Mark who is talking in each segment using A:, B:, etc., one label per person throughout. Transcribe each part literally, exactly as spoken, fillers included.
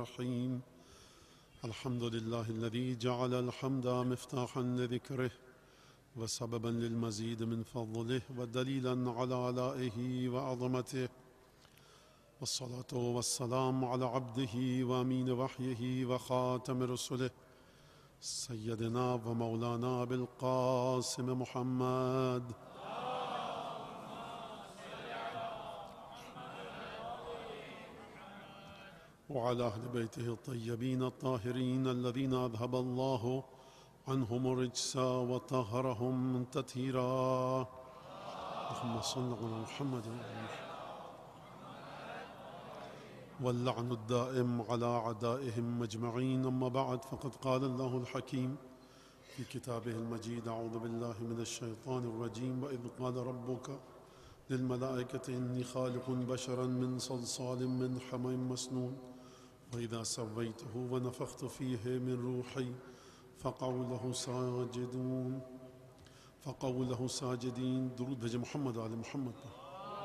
A: الرحيم الحمد لله الذي جعل الحمد مفتاحا لذكره وسببا للمزيد من فضله ودليلا على آلائه وعظمته، والصلاة والسلام على عبده وأمين وحيه وخاتم رسله سيدنا ومولانا أبي القاسم محمد وعلى أهل بيته الطيبين الطاهرين الذين أذهب الله عنهم الرجس وطهرهم تطهيرا. اللهم صل على محمد واللعن الدائم على أعدائهم أجمعين. أما بعد، فقد قال الله الحكيم في كتابه المجيد: أعوذ بالله من الشيطان الرجيم. وإذ قال ربك للملائكة إني خالق بشرا من صلصال من حمأ مسنون وإذا سويته ونفخت فيه من روحي فقعوا له ساجدون فقعوا له ساجدين. درود بھیجے محمد آل محمد پر.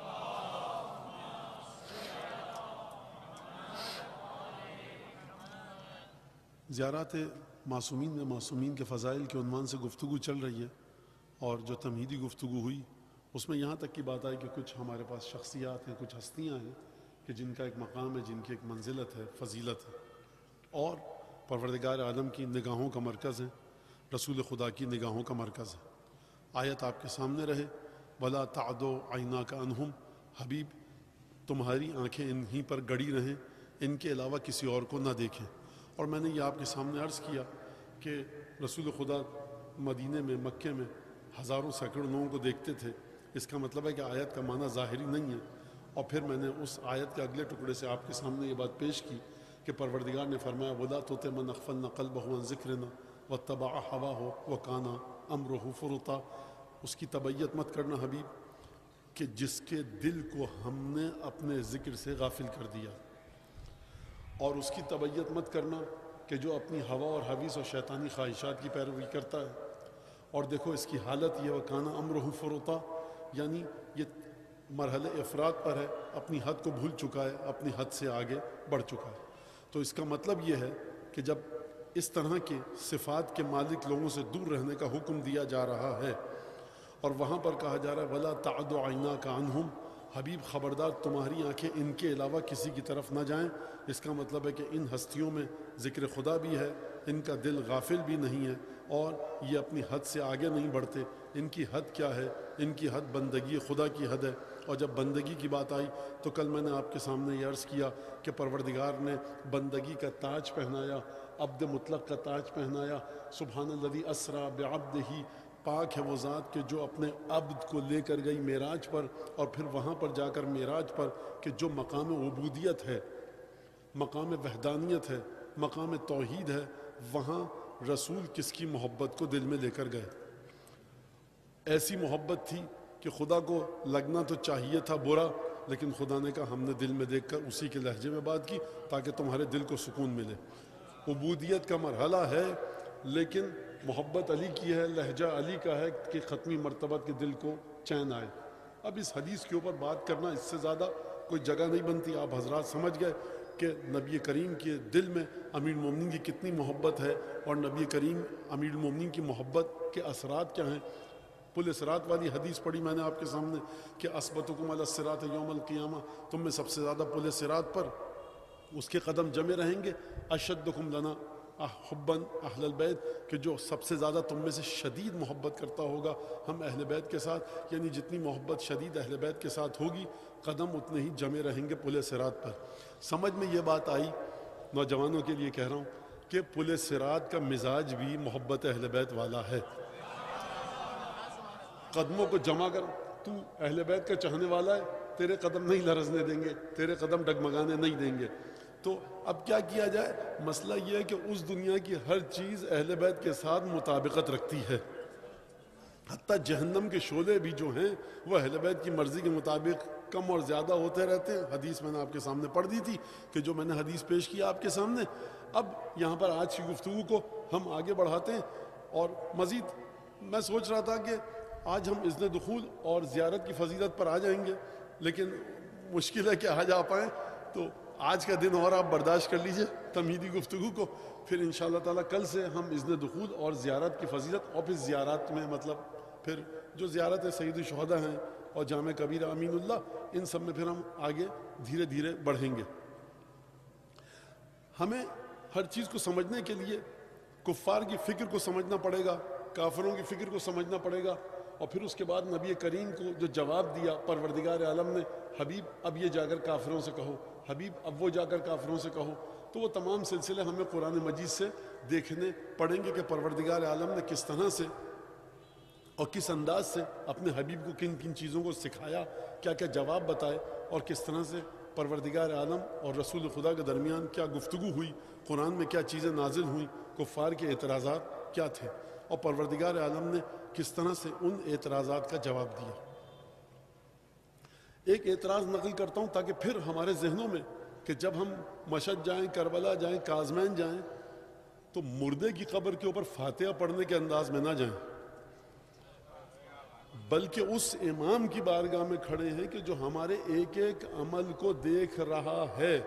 A: زیارات معصومین میں معصومین کے فضائل کے عنوان سے گفتگو چل رہی ہے، اور جو تمہیدی گفتگو ہوئی اس میں یہاں تک کی بات آئی کہ کچھ ہمارے پاس شخصیات ہیں، کچھ ہستیاں ہیں کہ جن کا ایک مقام ہے، جن کی ایک منزلت ہے، فضیلت ہے، اور پروردگار عالم کی نگاہوں کا مرکز ہے، رسول خدا کی نگاہوں کا مرکز ہے. آیت آپ کے سامنے رہے: وَلَا تَعْدُ عَيْنَاكَ عَنْهُمْ. حبیب، تمہاری آنکھیں انہی پر گڑی رہیں، ان کے علاوہ کسی اور کو نہ دیکھیں. اور میں نے یہ آپ کے سامنے عرض کیا کہ رسول خدا مدینے میں، مکے میں ہزاروں سینکڑوں لوگوں کو دیکھتے تھے. اس کا مطلب ہے کہ آیت کا معنی ظاہری نہیں ہے. اور پھر میں نے اس آیت کے اگلے ٹکڑے سے آپ کے سامنے یہ بات پیش کی کہ پروردگار نے فرمایا: وَلَا تُطِعْ مَنْ أَغْفَلْنَا قَلْبَهُ عَنْ ذِكْرِنَا وَاتَّبَعَ هَوَاهُ وَكَانَ أَمْرُهُ فُرُطًا. اس کی تبعیت مت کرنا حبیب کہ جس کے دل کو ہم نے اپنے ذکر سے غافل کر دیا، اور اس کی تبعیت مت کرنا کہ جو اپنی ہوا اور حویث اور شیطانی خواہشات کی پیروی کرتا ہے. اور دیکھو اس کی حالت یہ: وَكَانَ أَمْرُهُ فُرُطًا، یعنی یہ مرحلہ افراد پر ہے، اپنی حد کو بھول چکا ہے، اپنی حد سے آگے بڑھ چکا ہے. تو اس کا مطلب یہ ہے کہ جب اس طرح کے صفات کے مالک لوگوں سے دور رہنے کا حکم دیا جا رہا ہے، اور وہاں پر کہا جا رہا ہے: وَلَا تَعْدُ عَيْنَاكَ عَنْهُمْ. حبیب خبردار، تمہاری آنکھیں ان کے علاوہ کسی کی طرف نہ جائیں. اس کا مطلب ہے کہ ان ہستیوں میں ذکر خدا بھی ہے، ان کا دل غافل بھی نہیں ہے، اور یہ اپنی حد سے آگے نہیں بڑھتے. ان کی حد کیا ہے؟ ان کی حد بندگی خدا کی حد ہے. اور جب بندگی کی بات آئی تو کل میں نے آپ کے سامنے یہ عرض کیا کہ پروردگار نے بندگی کا تاج پہنایا، عبد مطلق کا تاج پہنایا. سبحان الذی اسریٰ بعبدہ، پاک ہے وہ ذات کہ جو اپنے عبد کو لے کر گئی معراج پر، اور پھر وہاں پر جا کر معراج پر کہ جو مقام عبودیت ہے، مقام وحدانیت ہے، مقام توحید ہے، وہاں رسول کس کی محبت کو دل میں لے کر گئے. ایسی محبت تھی کہ خدا کو لگنا تو چاہیے تھا برا، لیکن خدا نے کہا ہم نے دل میں دیکھ کر اسی کے لہجے میں بات کی تاکہ تمہارے دل کو سکون ملے. عبودیت کا مرحلہ ہے، لیکن محبت علی کی ہے، لہجہ علی کا ہے کہ ختمی مرتبہ کے دل کو چین آئے. اب اس حدیث کے اوپر بات کرنا اس سے زیادہ کوئی جگہ نہیں بنتی. آپ حضرات سمجھ گئے کہ نبی کریم کے دل میں امیر المومنین کی کتنی محبت ہے، اور نبی کریم امیر المومنین کی محبت کے اثرات کیا ہیں. پل صراط والی حدیث پڑھی میں نے آپ کے سامنے کہ اثبتکم علی الصراط یوم القیامہ، تم میں سب سے زیادہ پل صراط پر اس کے قدم جمے رہیں گے. اشدکم لنا حباً اہل البیت، کہ جو سب سے زیادہ تم میں سے شدید محبت کرتا ہوگا ہم اہل بیت کے ساتھ. یعنی جتنی محبت شدید اہل بیت کے ساتھ ہوگی، قدم اتنے ہی جمے رہیں گے پل صراط پر. سمجھ میں یہ بات آئی؟ نوجوانوں کے لیے کہہ رہا ہوں کہ پل صراط کا مزاج بھی محبت اہل بیت والا ہے. قدموں کو جمع کر، تو اہل بیت کا چاہنے والا ہے، تیرے قدم نہیں لرزنے دیں گے، تیرے قدم ڈگمگانے نہیں دیں گے. تو اب کیا کیا جائے؟ مسئلہ یہ ہے کہ اس دنیا کی ہر چیز اہل بیت کے ساتھ مطابقت رکھتی ہے. حتیٰ جہنم کے شعلے بھی جو ہیں وہ اہل بیت کی مرضی کے مطابق کم اور زیادہ ہوتے رہتے ہیں. حدیث میں نے آپ کے سامنے پڑھ دی تھی کہ جو میں نے حدیث پیش کیا آپ کے سامنے. اب یہاں پر آج کی گفتگو کو ہم آگے بڑھاتے ہیں، اور مزید میں سوچ رہا تھا کہ آج ہم اذن دخول اور زیارت کی فضیلت پر آ جائیں گے، لیکن مشکل ہے کہ آج آ پائیں. تو آج کا دن اور آپ برداشت کر لیجئے تمہیدی گفتگو کو، پھر انشاءاللہ تعالیٰ کل سے ہم اذن دخول اور زیارت کی فضیلت، اور پھر زیارات میں مطلب پھر جو زیارت سید الشہداء ہیں اور جامع کبیر امین اللہ، ان سب میں پھر ہم آگے دھیرے دھیرے بڑھیں گے۔ ہمیں ہر چیز کو سمجھنے کے لیے کفار کی فکر کو سمجھنا پڑے گا، کافروں کی فکر کو سمجھنا پڑے گا، اور پھر اس کے بعد نبی کریم کو جو جواب دیا پروردگار عالم نے، حبیب اب یہ جا کر کافروں سے کہو، حبیب اب وہ جا کر کافروں سے کہو، تو وہ تمام سلسلے ہمیں قرآن مجید سے دیکھنے پڑیں گے کہ پروردگار عالم نے کس طرح سے اور کس انداز سے اپنے حبیب کو کن کن چیزوں کو سکھایا، کیا کیا جواب بتائے، اور کس طرح سے پروردگار عالم اور رسول خدا کے درمیان کیا گفتگو ہوئی، قرآن میں کیا چیزیں نازل ہوئیں، کفار کے اعتراضات کیا تھے، اور پروردگار عالم نے کس طرح سے ان اعتراضات کا جواب دیا۔ ایک اعتراض نقل کرتا ہوں تاکہ پھر ہمارے ذہنوں میں کہ جب ہم مشہد جائیں، کربلا جائیں، کاظمین جائیں، تو مردے کی قبر کے اوپر فاتحہ پڑھنے کے انداز میں نہ جائیں، بلکہ اس امام کی بارگاہ میں کھڑے ہیں کہ جو ہمارے ایک ایک عمل کو دیکھ رہا ہے۔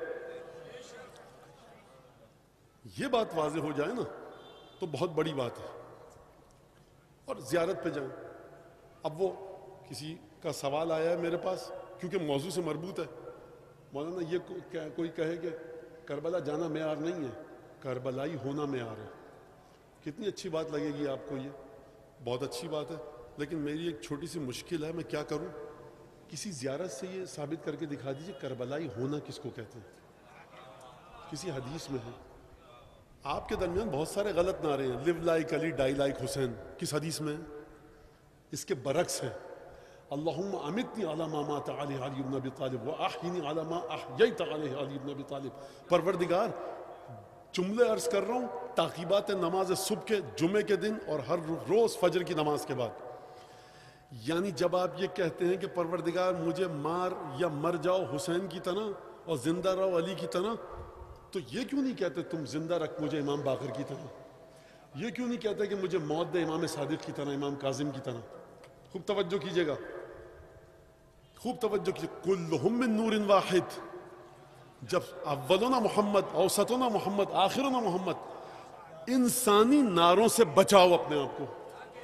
A: یہ بات واضح ہو جائے نا تو بہت بڑی بات ہے، اور زیارت پہ جائیں۔ اب وہ کسی کا سوال آیا ہے میرے پاس کیونکہ موضوع سے مربوط ہے، مولانا یہ کوئی کہے کہ کربلا جانا معیار نہیں ہے، کربلائی ہونا معیار ہے۔ کتنی اچھی بات لگے گی آپ کو، یہ بہت اچھی بات ہے، لیکن میری ایک چھوٹی سی مشکل ہے، میں کیا کروں؟ کسی زیارت سے یہ ثابت کر کے دکھا دیجئے کربلائی ہونا کس کو کہتے ہیں، کسی حدیث میں ہے۔ آپ کے درمیان بہت سارے غلط نعرے ہیں، لیو لائک علی ڈائی لائک حسین، کس حدیث میں ہے؟ اس کے برعکس ہے، اللہم امتنی علی ما مات علیہ علی بن ابی طالب واحینی علی ما احییت علیہ علی بن ابی طالب۔ پروردگار جملے عرض کر رہا ہوں تعقیبات نماز صبح کے جمعے کے دن اور ہر روز فجر کی نماز کے بعد، یعنی جب آپ یہ کہتے ہیں کہ پروردگار مجھے مار یا مر جاؤ حسین کی طرح اور زندہ رہو علی کی طرح، تو یہ کیوں نہیں کہتے تم زندہ رکھ مجھے امام باقر کی طرح؟ یہ کیوں نہیں کہتے کہ مجھے موت دے امام صادق کی طرح، امام کاظم کی طرح؟ خوب توجہ کیجئے گا، خوب توجہ کیجئے، کلہم من نور واحد، جب اولنا محمد، اوسطنا محمد، آخرنا محمد، انسانی ناروں سے بچاؤ اپنے آپ کو۔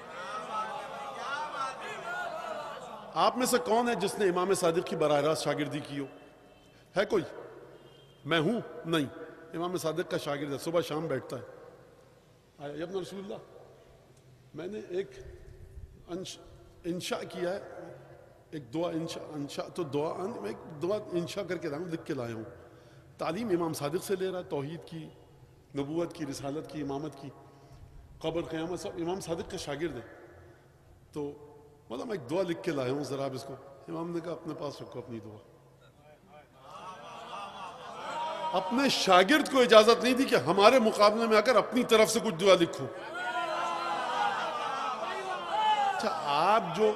A: آپ میں سے کون ہے جس نے امام صادق کی براہ راست شاگردی کی ہو؟ ہے کوئی؟ میں ہوں؟ نہیں، امام صادق کا شاگرد ہے، صبح شام بیٹھتا ہے۔ آیا ابن رسول اللہ، میں نے ایک انشاء کیا ہے، ایک دعا انشاء انشاء تو دعا میں ایک دعا انشاء کر کے لکھ کے لایا ہوں۔ تعلیم امام صادق سے لے رہا ہے، توحید کی، نبوت کی، رسالت کی، امامت کی، قبر قیامت، سب امام صادق کا شاگرد ہے۔ تو مطلب میں ایک دعا لکھ کے لایا ہوں، ذرا آپ اس کو، امام نے کہا اپنے پاس رکھو اپنی دعا۔ اپنے شاگرد کو اجازت نہیں دی کہ ہمارے مقابلے میں آ کر اپنی طرف سے کچھ دعا لکھو۔ اچھا آپ جو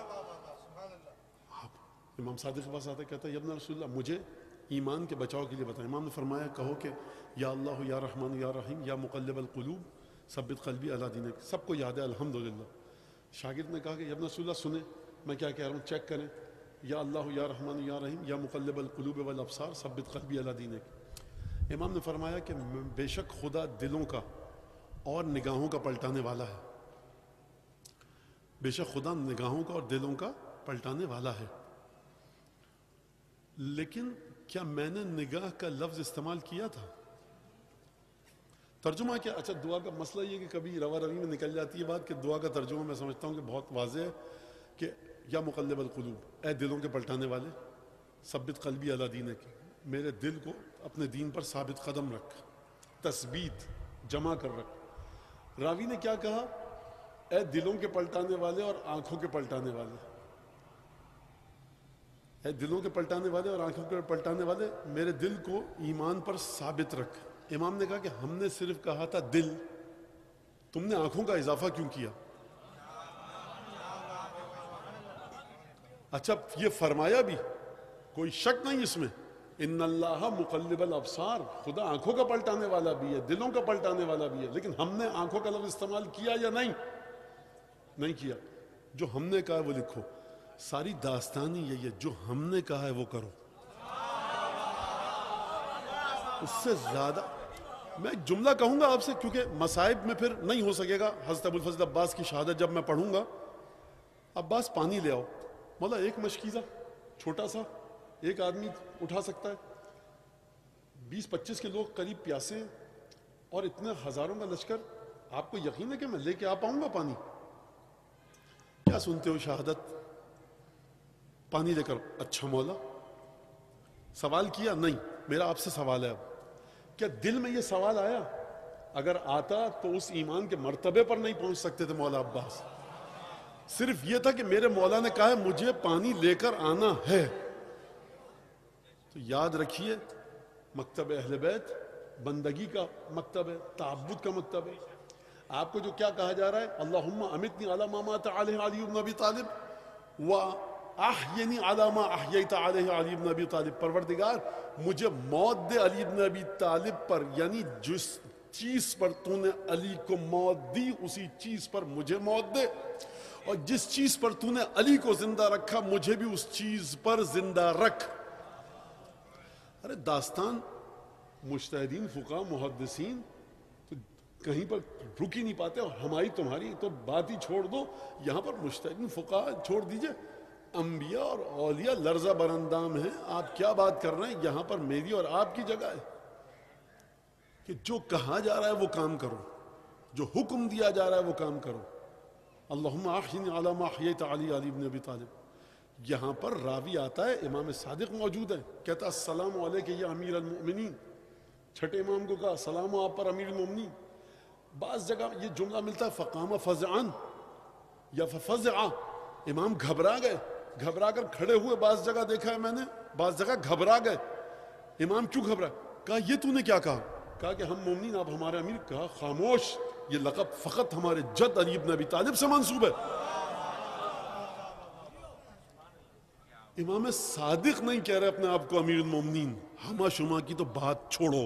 A: امام صادق کے پاس آتا کہتا ہے یا ابن رسول اللہ مجھے ایمان کے بچاؤ کے لیے بتائیں۔ امام نے فرمایا کہو کہ یا اللہ یا رحمان یا رحیم یا مقلب القلوب ثبت قلبی علی دینک۔ سب کو یاد ہے الحمدللہ۔ شاگرد نے کہا کہ یا ابن رسول اللہ سنیں میں کیا کہہ رہا ہوں، چیک کریں، یا اللہ یا رحمان یا رحیم یا مقلب القلوب والابصار ثبت قلبی علی دینک۔ امام نے فرمایا کہ بے شک خدا دلوں کا اور نگاہوں کا پلٹانے والا ہے، بے شک خدا نگاہوں کا اور دلوں کا پلٹانے والا ہے، لیکن کیا میں نے نگاہ کا لفظ استعمال کیا تھا؟ ترجمہ کیا؟ اچھا دعا کا مسئلہ یہ کہ کبھی روا روی میں نکل جاتی ہے بات کہ دعا کا ترجمہ میں سمجھتا ہوں کہ بہت واضح ہے کہ یا مقلب القلوب، اے دلوں کے پلٹانے والے، ثبت قلبی علی دینک، میرے دل کو اپنے دین پر ثابت قدم رکھ، تثبیت جمع کر رکھ۔ راوی نے کیا کہا؟ اے دلوں کے پلٹانے والے اور آنکھوں کے پلٹانے والے، اے دلوں کے پلٹانے والے اور آنکھوں کے پلٹانے والے، میرے دل کو ایمان پر ثابت رکھ۔ امام نے کہا کہ ہم نے صرف کہا تھا دل، تم نے آنکھوں کا اضافہ کیوں کیا؟ اچھا یہ فرمایا بھی، کوئی شک نہیں اس میں، ان اللہ مقلب الابصار، خدا آنکھوں کا پلٹانے والا بھی ہے، دلوں کا پلٹانے والا بھی ہے، لیکن ہم نے آنکھوں کا لفظ استعمال کیا یا نہیں؟ نہیں کیا۔ جو ہم نے کہا ہے وہ لکھو، ساری داستانی یہی ہے، جو ہم نے کہا ہے وہ کرو۔ اس سے زیادہ میں ایک جملہ کہوں گا آپ سے، کیونکہ مصائب میں پھر نہیں ہو سکے گا. حضرت ابوالفضل عباس کی شہادت جب میں پڑھوں گا، عباس پانی لے آؤ. مولا ایک مشکیزہ چھوٹا سا ایک آدمی اٹھا سکتا ہے، بیس پچیس کے لوگ قریب پیاسے ہیں اور اتنے ہزاروں کا لشکر. آپ کو یقین ہے کہ میں لے کے آ پاؤں گا پانی؟ کیا سنتے ہو شہادت؟ پانی لے کر. اچھا مولا سوال کیا؟ نہیں. میرا آپ سے سوال ہے اب، کیا دل میں یہ سوال آیا؟ اگر آتا تو اس ایمان کے مرتبے پر نہیں پہنچ سکتے تھے مولا عباس. صرف یہ تھا کہ میرے مولا نے کہا ہے مجھے پانی لے کر آنا ہے. تو یاد رکھیے مکتب اہل بیت بندگی کا مکتب ہے، تعبد کا مکتب ہے. آپ کو جو کیا کہا جا رہا ہے، اللہم امتنی علی ما مات علیہ علی بن ابی طالب و احینی علی ما احییت علیہ علی بن ابی طالب. پروردگار مجھے موت دے علی بن ابی طالب پر، یعنی جس چیز پر تو نے علی کو موت دی اسی چیز پر مجھے موت دے، اور جس چیز پر تو نے علی کو زندہ رکھا مجھے بھی اس چیز پر زندہ رکھ. ارے داستان مجتہدین فقہ محدثین تو کہیں پر رک ہی نہیں پاتے، اور ہماری تمہاری تو بات ہی چھوڑ دو. یہاں پر مجتہدین فقہ چھوڑ دیجئے، انبیاء اور اولیاء لرزہ براندام ہیں. آپ کیا بات کر رہے ہیں؟ یہاں پر میری اور آپ کی جگہ ہے کہ جو کہا جا رہا ہے وہ کام کرو، جو حکم دیا جا رہا ہے وہ کام کرو. اللہم احینی علی ما احییت علی علی بن ابی طالب. یہاں پر راوی آتا ہے، امام صادق موجود ہے، کہتا السلام علیکہ یا امیر المؤمنین. چھٹے امام کو کہا السلام آپ پر امیر المؤمنین. بعض جگہ یہ جملہ ملتا ہے فقام فزعن یا ففزع، امام گھبرا گئے، گھبرا کر کھڑے ہوئے. بعض جگہ دیکھا ہے میں نے، بعض جگہ گھبرا گئے. امام کیوں گھبرا؟ کہا یہ تو نے کیا کہا؟ کہا کہ ہم مومنین، آپ ہمارے امیر. کہا خاموش، یہ لقب فقط ہمارے جد علی بن ابی طالب سے منسوب ہے. امام صادق نہیں کہہ رہے اپنے آپ کو امیر المومنین. ہما شما کی تو بات چھوڑو.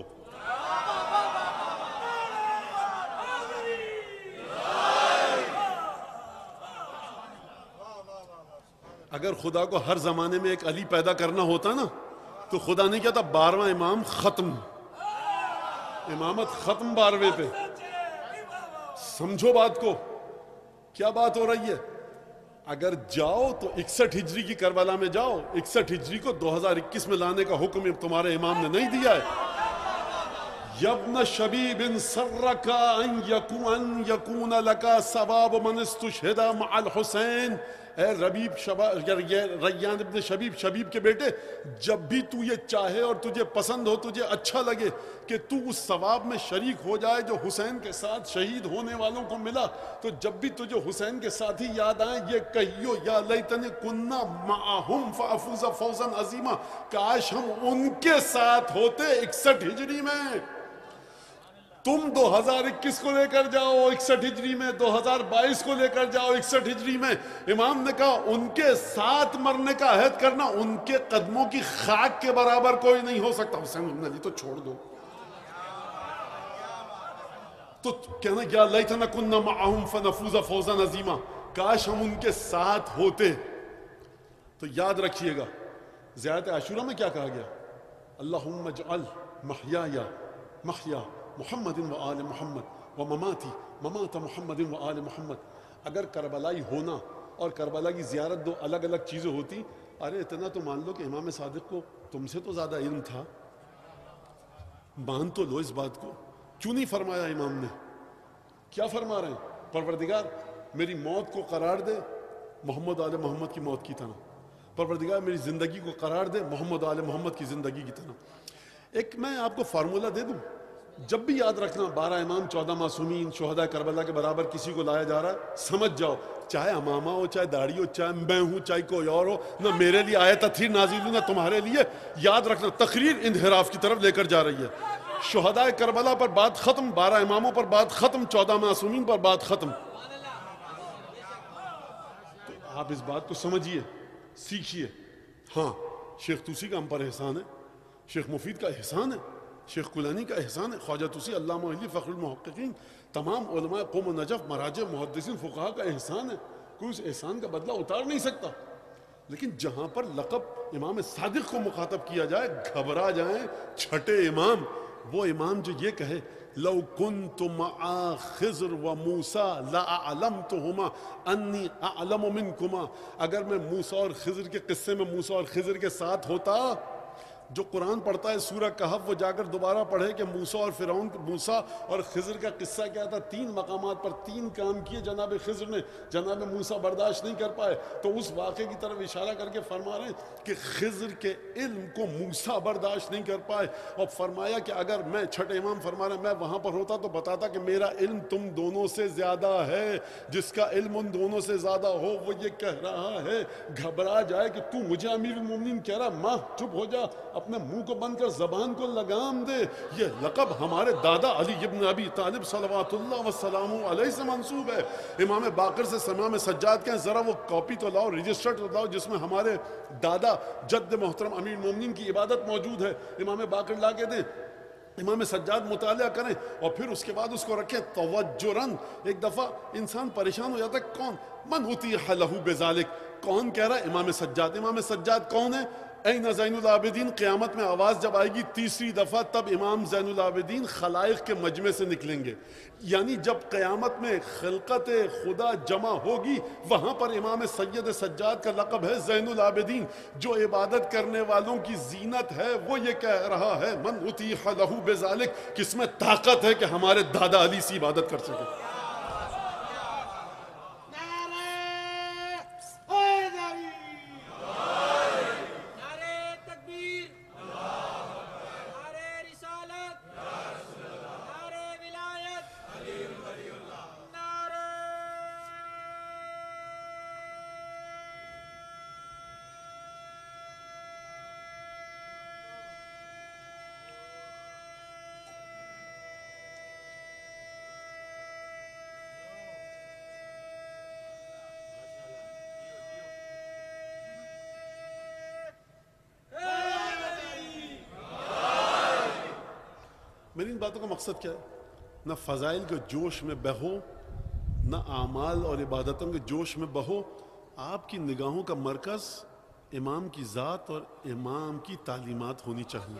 A: اگر خدا کو ہر زمانے میں ایک علی پیدا کرنا ہوتا نا تو خدا نہیں کہتا بارہواں امام ختم، امامت ختم بارہویں پہ. سمجھو بات کو، کیا بات ہو رہی ہے. اگر جاؤ تو اکسٹھ ہجری کی کربلا میں جاؤ. اکسٹھ ہجری کو دو ہزار اکیس میں لانے کا حکم تمہارے امام نے نہیں دیا ہے. یبن شبیب سرک ان یکون یکون لکا ثواب من استشہد مع الحسین. اے ربیب شبا ریان ابن شبیب، شبیب کے بیٹے، جب بھی تو یہ چاہے اور تجھے پسند ہو، تجھے اچھا لگے کہ تو اس ثواب میں شریک ہو جائے جو حسین کے ساتھ شہید ہونے والوں کو ملا، تو جب بھی تجھے حسین کے ساتھ ہی یاد آئیں یہ کہیو یا لیتنی کننا معہم فافوز فوزا عظیما. کاش ہم ان کے ساتھ ہوتے اکسٹھ ہجری میں. تم دو ہزار اکیس کو لے کر جاؤ اکسٹھ ہجری میں، دو ہزار بائیس کو لے کر جاؤ اکسٹھ ہجری میں. امام نے کہا ان کے ساتھ مرنے کا عہد کرنا، ان کے قدموں کی خاک کے برابر کوئی نہیں ہو سکتا. حسین بن علی تو چھوڑ دو، تو کہنا یا لیتنا کننا معہم فنفوز فوزا عظیما. کاش ہم ان کے ساتھ ہوتے. تو یاد رکھیے گا زیارت عاشورہ میں کیا کہا گیا؟ اللہم اجعل محیایا محیا محمد و آل محمد و مماتی ممات محمد و آل محمد. اگر کربلائی ہونا اور کربلا کی زیارت دو الگ الگ چیزیں ہوتی، ارے اتنا تو مان لو کہ امام صادق کو تم سے تو زیادہ علم تھا. مان تو لو اس بات کو. کیوں نہیں فرمایا امام نے؟ کیا فرما رہے ہیں؟ پروردگار میری موت کو قرار دے محمد آل محمد کی موت کی طرح. پروردگار میری زندگی کو قرار دے محمد آل محمد کی زندگی کی طرح. ایک میں آپ کو فارمولہ دے دوں، جب بھی یاد رکھنا بارہ امام چودہ معصومین شہداء کربلا کے برابر کسی کو لایا جا رہا ہے، سمجھ جاؤ چاہے امامہ ہو، چاہے داڑھی ہو، چاہے میں ہوں، چاہے کوئی اور ہو، نہ میرے لیے آیت تطہیر نازل ہوئی نہ تمہارے لیے. یاد رکھنا تقریر انحراف کی طرف لے کر جا رہی ہے. شہداء کربلا پر بات ختم، بارہ اماموں پر بات ختم، چودہ معصومین پر بات ختم. تو آپ اس بات کو سمجھیے، سیکھیے. ہاں شیخ توسی کا ہم پر احسان ہے، شیخ مفید کا احسان ہے، شیخ کلانی کا احسان ہے، خواجہ توسی علامہ علی فخر المحققین، تمام علماء قوم و نجف مراجع محدثین فقہا کا احسان ہے. کوئی اس احسان کا بدلہ اتار نہیں سکتا. لیکن جہاں پر لقب امام صادق کو مخاطب کیا جائے گھبرا جائیں چھٹے امام. وہ امام جو یہ کہے لو کنت مع خضر و موسیٰ لأعلمتہما انی اعلم منکما، اگر میں موسیٰ اور خضر کے قصے میں موسیٰ اور خضر کے ساتھ ہوتا. جو قرآن پڑھتا ہے سورہ کہف وہ جا کر دوبارہ پڑھے کہ موسیٰ اور فرعون موسیٰ اور خضر کا قصہ کیا تھا. تین مقامات پر تین کام کیے جناب خضر نے، جناب موسیٰ برداشت نہیں کر پائے. تو اس واقعے کی طرف اشارہ کر کے فرما رہے ہیں کہ خضر کے علم کو موسیٰ برداشت نہیں کر پائے، اور فرمایا کہ اگر میں، چھٹے امام فرما رہے ہیں، میں وہاں پر ہوتا تو بتاتا کہ میرا علم تم دونوں سے زیادہ ہے. جس کا علم ان دونوں سے زیادہ ہو وہ یہ کہہ رہا ہے گھبرا جائے کہ تو مجھے امیر المومنین کہہ رہا، ماں چپ ہو جا، اپنے منہ کو بند کر زبان کو لگام دے. یہ لقب ہمارے دادا علی ابن ابی طالب صلوات اللہ وسلام علیہ سے منسوب ہے. امام باقر سے امام سجاد کہیں ذرا وہ کاپی تو لاؤ، رجسٹر تو لاؤ جس میں ہمارے دادا جد محترم امیر المومنین کی عبادت موجود ہے. امام باقر لا کے دیں، امام سجاد مطالعہ کریں اور پھر اس کے بعد اس کو رکھیں توجراً. ایک دفعہ انسان پریشان ہو جاتا ہے، کون من اتیح لہ بذالک، کون کہہ رہا ہے؟ امام سجاد. امام سجاد کون ہے؟ این زین العابدین. قیامت میں آواز جب آئے گی تیسری دفعہ تب امام زین العابدین خلائق کے مجمع سے نکلیں گے. یعنی جب قیامت میں خلقت خدا جمع ہوگی وہاں پر امام سید سجاد کا لقب ہے زین العابدین. جو عبادت کرنے والوں کی زینت ہے وہ یہ کہہ رہا ہے من اتیح لہ بذالک، کس میں طاقت ہے کہ ہمارے دادا علی سی عبادت کر سکے. میری ان باتوں کا مقصد کیا ہے؟ نہ فضائل کے جوش میں بہو، نہ اعمال اور عبادتوں کے جوش میں بہو. آپ کی نگاہوں کا مرکز امام کی ذات اور امام کی تعلیمات ہونی چاہیے.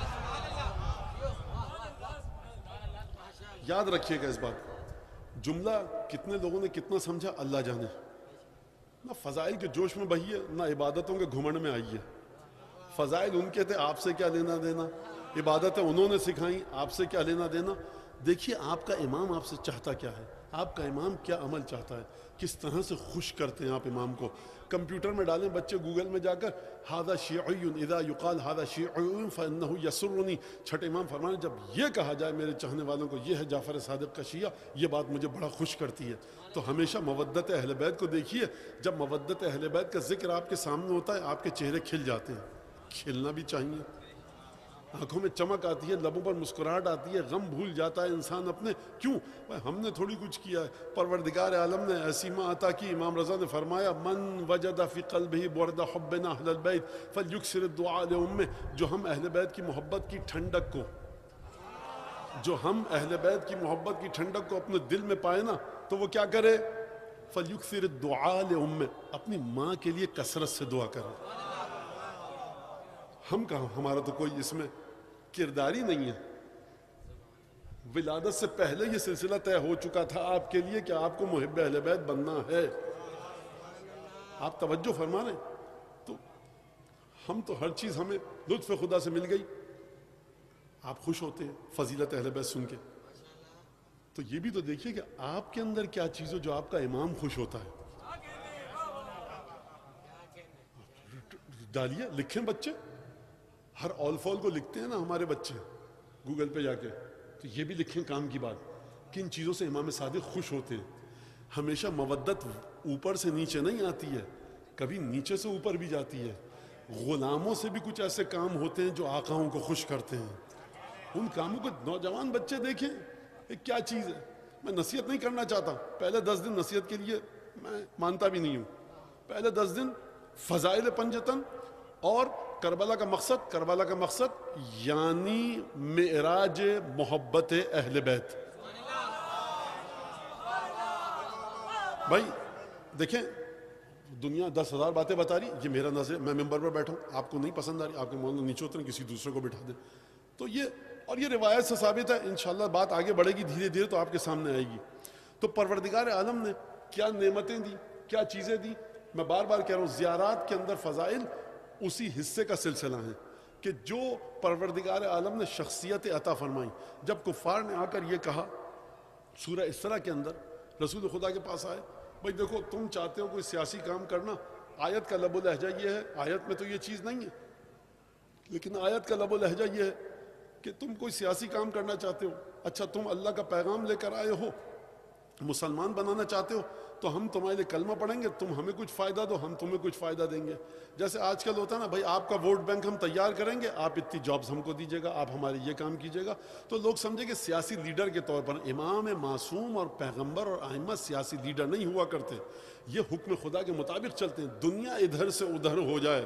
A: یاد رکھیے گا اس بات کو. جملہ کتنے لوگوں نے کتنا سمجھا اللہ جانے. نہ فضائل کے جوش میں بہیے، نہ عبادتوں کے گھمنڈ میں آئیے. فضائل ان کے تھے، آپ سے کیا لینا دینا. عبادتیں انہوں نے سکھائیں، آپ سے کیا لینا دینا. دیکھیے آپ کا امام آپ سے چاہتا کیا ہے، آپ کا امام کیا عمل چاہتا ہے، کس طرح سے خوش کرتے ہیں آپ امام کو. کمپیوٹر میں ڈالیں بچے گوگل میں جا کر ھذا شیعی اذا یقال ھذا شیعی فانہ یسرنی. چھٹے امام فرمانے جب یہ کہا جائے میرے چاہنے والوں کو یہ ہے جعفر صادق کا شیعہ، یہ بات مجھے بڑا خوش کرتی ہے. تو ہمیشہ مودت اہل بیت کو دیکھیے. جب مودت اہل بیت کا ذکر آپ کے سامنے ہوتا ہے آپ کے چہرے کھل جاتے ہیں. کھلنا بھی چاہیے. آنکھوں میں چمک آتی ہے، لبوں پر مسکراہٹ آتی ہے، غم بھول جاتا ہے انسان اپنے. کیوں؟ ہم نے تھوڑی کچھ کیا ہے، پروردگار عالم نے ایسی ماں عطا کی. امام رضا نے فرمایا من وجد فی قلبہ برد حبنا اہل البیت فلیکثر الدعاء لامہ. جو ہم اہل بیت کی محبت کی ٹھنڈک کو جو ہم اہل بیت کی محبت کی ٹھنڈک کو اپنے دل میں پائے نا تو وہ کیا کرے؟ فلیکثر الدعاء لامہ، اپنی ماں کے لیے کثرت سے دعا کرے. ہم کہاں، ہمارا تو کوئی اس میں کرداری نہیں ہے. ولادت سے پہلے یہ سلسلہ طے ہو چکا تھا آپ کے لیے کہ آپ کو محب اہل بیت بننا ہے. آپ توجہ فرما رہے ہیں. تو ہم تو ہر چیز ہمیں لطف خدا سے مل گئی. آپ خوش ہوتے ہیں فضیلت اہل بیت سن کے. تو یہ بھی تو دیکھیے کہ آپ کے اندر کیا چیز ہو جو آپ کا امام خوش ہوتا ہے. ڈالیے، لکھیں بچے. ہر اول فول کو لکھتے ہیں نا ہمارے بچے گوگل پہ جا کے. تو یہ بھی لکھیں کام کی بات کن چیزوں سے امام صادق خوش ہوتے ہیں. ہمیشہ مودت اوپر سے نیچے نہیں آتی ہے، کبھی نیچے سے اوپر بھی جاتی ہے. غلاموں سے بھی کچھ ایسے کام ہوتے ہیں جو آقاؤں کو خوش کرتے ہیں. ان کاموں کو نوجوان بچے دیکھیں ایک کیا چیز ہے. میں نصیحت نہیں کرنا چاہتا، پہلے دس دن نصیحت کے لیے میں مانتا بھی نہیں ہوں. پہلے دس دن فضائل پنجتن اور کربلا کا مقصد کربلا کا مقصد یعنی معراج محبت اہل بیت. بھائی دیکھیں دنیا دس ہزار باتیں بتا رہی، یہ میرا نظر، میں ممبر پر بیٹھا ہوں، آپ کو نہیں پسند آ رہی، آپ کے مولانا نیچے اتریں، کسی دوسرے کو بٹھا دیں. تو یہ اور یہ روایت سے ثابت ہے. انشاءاللہ بات آگے بڑھے گی دھیرے دھیرے تو آپ کے سامنے آئے گی. تو پروردگار عالم نے کیا نعمتیں دی، کیا چیزیں دی. میں بار بار کہہ رہا ہوں زیارات کے اندر فضائل اسی حصے کا سلسلہ ہے کہ جو پروردگار عالم نے شخصیت عطا فرمائی. جب کفار نے آ کر یہ کہا سورہ اسراء کے اندر رسول خدا کے پاس آئے، بھائی دیکھو تم چاہتے ہو کوئی سیاسی کام کرنا، آیت کا لب و لہجہ یہ ہے، آیت میں تو یہ چیز نہیں ہے، لیکن آیت کا لب و لہجہ یہ ہے کہ تم کوئی سیاسی کام کرنا چاہتے ہو، اچھا تم اللہ کا پیغام لے کر آئے ہو، مسلمان بنانا چاہتے ہو، تو ہم تمہارے لیے کلمہ پڑھیں گے، تم ہمیں کچھ فائدہ دو، ہم تمہیں کچھ فائدہ دیں گے. جیسے آج کل ہوتا ہے نا، بھائی آپ کا ووٹ بینک ہم تیار کریں گے، آپ اتنی جابز ہم کو دیجیے گا، آپ ہمارے یہ کام کیجیے گا. تو لوگ سمجھے کہ سیاسی لیڈر کے طور پر امام معصوم اور پیغمبر اور ائمہ سیاسی لیڈر نہیں ہوا کرتے، یہ حکم خدا کے مطابق چلتے ہیں. دنیا ادھر سے ادھر ہو جائے،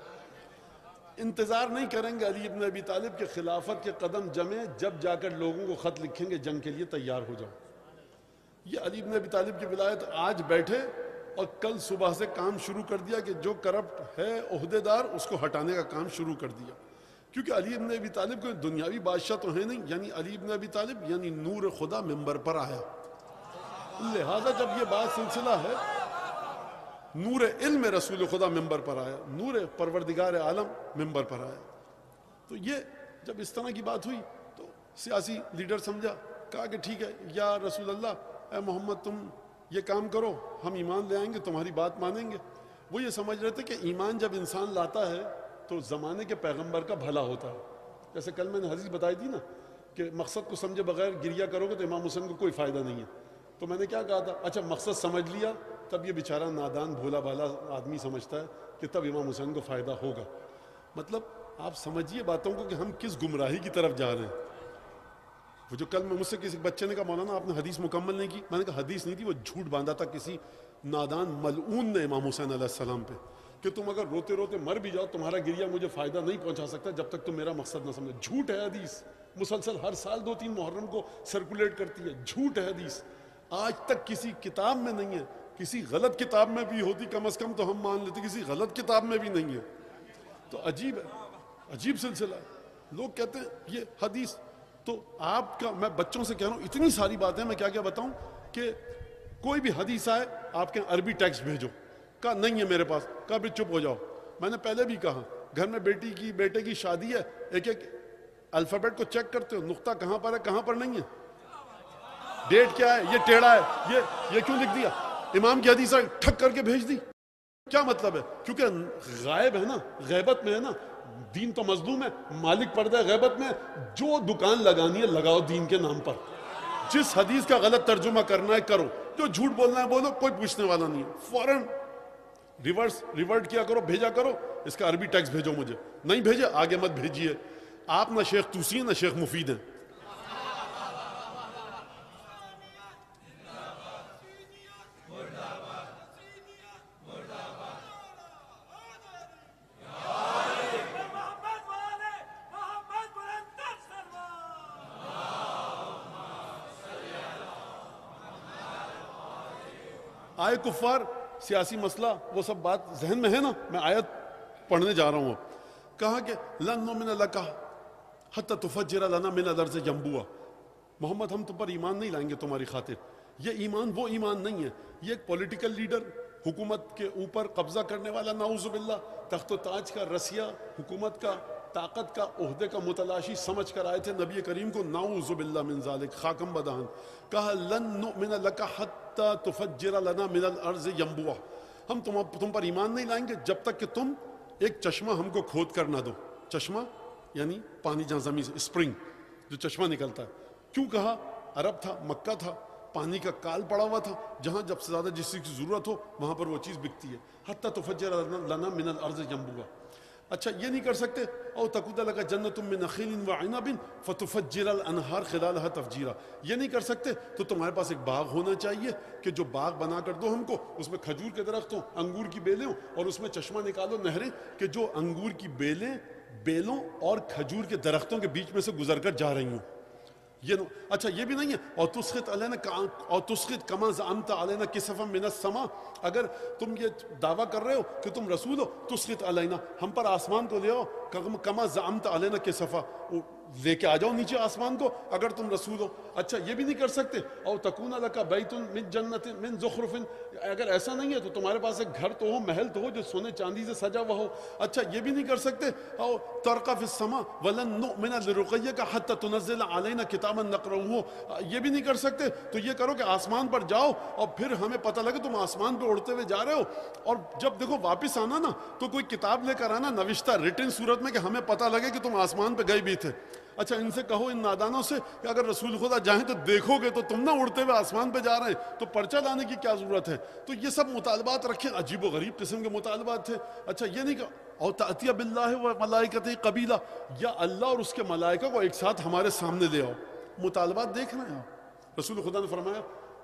A: انتظار نہیں کریں گے علی ابن ابی طالب کے خلافت کے قدم جمیں، جب جا کر لوگوں کو خط لکھیں گے جنگ کے لیے تیار ہو جاؤ. یہ علی ابن ابی طالب کی ولایت آج بیٹھے اور کل صبح سے کام شروع کر دیا کہ جو کرپٹ ہے عہدے دار اس کو ہٹانے کا کام شروع کر دیا. کیونکہ علی ابن ابی طالب کوئی دنیاوی بادشاہ تو ہے نہیں، یعنی علی ابن ابی طالب یعنی نور خدا منبر پر آیا. لہذا جب یہ بات سلسلہ ہے، نور علم رسول خدا منبر پر آیا، نور پروردگار عالم منبر پر آیا. تو یہ جب اس طرح کی بات ہوئی تو سیاسی لیڈر سمجھا، کہا کہ ٹھیک ہے یا رسول اللہ، اے محمد تم یہ کام کرو، ہم ایمان لے آئیں گے، تمہاری بات مانیں گے. وہ یہ سمجھ رہے تھے کہ ایمان جب انسان لاتا ہے تو زمانے کے پیغمبر کا بھلا ہوتا ہے. جیسے کل میں نے حدیث بتائی تھی نا کہ مقصد کو سمجھے بغیر گریہ کرو گے تو امام حسین کو کوئی فائدہ نہیں ہے. تو میں نے کیا کہا تھا، اچھا مقصد سمجھ لیا تب یہ بیچارہ نادان بھولا بھالا آدمی سمجھتا ہے کہ تب امام حسین کو فائدہ ہوگا. مطلب آپ سمجھیے باتوں کو کہ ہم کس گمراہی کی طرف جا رہے ہیں. وہ جو کل میں مجھ سے کسی بچے نے کہا مولانا آپ نے حدیث مکمل نہیں کی، میں نے کہا حدیث نہیں تھی، وہ جھوٹ باندھا تھا کسی نادان ملعون نے امام حسین علیہ السلام پہ کہ تم اگر روتے روتے مر بھی جاؤ تمہارا گریہ مجھے فائدہ نہیں پہنچا سکتا جب تک تم میرا مقصد نہ سمجھو. جھوٹ ہے حدیث، مسلسل ہر سال دو تین محرم کو سرکولیٹ کرتی ہے. جھوٹ ہے حدیث، آج تک کسی کتاب میں نہیں ہے. کسی غلط کتاب میں بھی ہوتی کم از کم تو ہم مان لیتے، کسی غلط کتاب میں بھی نہیں ہے. تو عجیب ہے، عجیب سلسلہ ہے. لوگ کہتے ہیں یہ حدیث. تو آپ کا میں بچوں سے کہہ رہا ہوں اتنی ساری باتیں میں کیا کیا بتاؤں کہ کوئی بھی حدیث آئے آپ کے عربی ٹیکسٹ بھیجو. کہا نہیں ہے میرے پاس، کہا بھی چپ ہو جاؤ. میں نے پہلے بھی کہا گھر میں بیٹی کی بیٹے کی شادی ہے، ایک ایک الفابیٹ کو چیک کرتے ہو، نقطہ کہاں پر ہے کہاں پر نہیں ہے، ڈیٹ کیا ہے، یہ ٹیڑھا ہے، یہ یہ کیوں لکھ دیا. امام کی حدیث آئی ٹھک کر کے بھیج دی. کیا مطلب ہے؟ کیونکہ غائب ہے نا، غیبت میں ہے نا. دین تو مظلوم ہے، مالک پردہ غیبت میں. جو دکان لگانی ہے لگاؤ دین کے نام پر. جس حدیث کا غلط ترجمہ کرنا ہے کرو، جو جھوٹ بولنا ہے بولو، کوئی پوچھنے والا نہیں ہے. فوراً ریورس ریورٹ کیا کرو، بھیجا کرو اس کا عربی ٹیکسٹ بھیجو مجھے. نہیں بھیجے آگے مت بھیجیے. آپ نہ شیخ توسی ہیں نہ شیخ مفید ہیں. آئے کفار سیاسی مسئلہ وہ سب بات ذہن میں ہے نا. میں آیت پڑھنے جا رہا ہوں. اب کہا کہ لن نؤمن لک حتی تفجر لنا من الارض ینبوعا. محمد ہم تم پر ایمان نہیں لائیں گے تمہاری خاطر. یہ ایمان وہ ایمان نہیں ہے. یہ ایک پولیٹیکل لیڈر حکومت کے اوپر قبضہ کرنے والا، نعوذ باللہ، تخت و تاج کا رسیہ، حکومت کا، طاقت کا، عہدے کا متلاشی سمجھ کر آئے تھے نبی کریم کو. نعوذ باللہ من ذالک، خاکم بدہن. کہا لن نؤمن لک حتی تفجر لنا من الارض ینبوعا. ہم تم تم پر ایمان نہیں لائیں گے جب تک کہ تم ایک چشمہ ہم کو کھود کر نہ دو. چشمہ یعنی پانی جہاں زمین سے اسپرنگ جو چشمہ نکلتا ہے. کیوں کہا؟ عرب تھا، مکہ تھا، پانی کا کال پڑا ہوا تھا، جہاں جب سے زیادہ جس چیز کی ضرورت ہو وہاں پر وہ چیز بکتی ہے. حتی تفجر لنا من الارض ینبوعا. اچھا یہ نہیں کر سکتے او تکون لک جنۃ من نخیل وعنب فتفجر الانہار خلالها تفجیرا. یہ نہیں کر سکتے تو تمہارے پاس ایک باغ ہونا چاہیے کہ جو باغ بنا کر دو ہم کو، اس میں کھجور کے درخت ہوں، انگور کی بیلیں ہوں، اور اس میں چشمہ نکالو، نہریں کہ جو انگور کی بیلیں بیلوں اور کھجور کے درختوں کے بیچ میں سے گزر کر جا رہی ہوں. یہ نو- اچھا یہ بھی نہیں ہے اور تسخط علینا اور تسخط کما زعمت علینا کسفا من السما، اگر تم یہ دعویٰ کر رہے ہو کہ تم رسول ہو، تسخط علینا ہم پر آسمان کو لے آؤ، کما زعمت علینا کسفا لے کے آ جاؤ نیچے آسمان کو اگر تم رسول ہو. اچھا یہ بھی نہیں کر سکتے او تکون لک بیت من جنت من زخرف، اگر ایسا نہیں ہے تو تمہارے پاس ایک گھر تو ہو، محل تو ہو جو سونے چاندی سے سجا ہوا ہو. اچھا یہ بھی نہیں کر سکتے او ترقى في السماء ولن نؤمن لرقيك حتى تنزل علينا كتابا نقرؤه، یہ بھی نہیں کر سکتے تو یہ کرو کہ آسمان پر جاؤ اور پھر ہمیں پتہ لگے تم آسمان پہ اڑتے ہوئے جا رہے ہو، اور جب دیکھو واپس آنا نا تو کوئی کتاب لے کر آنا نوشتہ ریٹن صورت میں کہ ہمیں پتہ لگے کہ تم آسمان پہ گئے بھی تھے. اچھا ان سے کہو ان نادانوں سے کہ اگر رسول خدا جائیں تو دیکھو گے تو تم نہ اڑتے ہوئے آسمان پہ جا رہے ہیں تو پرچہ لانے کی کیا ضرورت ہے. تو یہ سب مطالبات رکھے، عجیب و غریب قسم کے مطالبات تھے. اچھا یہ نہیں کہ اور تأتیہ باللہ و ملائکتہ قبیلہ، یا اللہ اور اس کے ملائکہ کو ایک ساتھ ہمارے سامنے لے آؤ. مطالبات دیکھ رہے ہیں آپ. رسول خدا نے فرمایا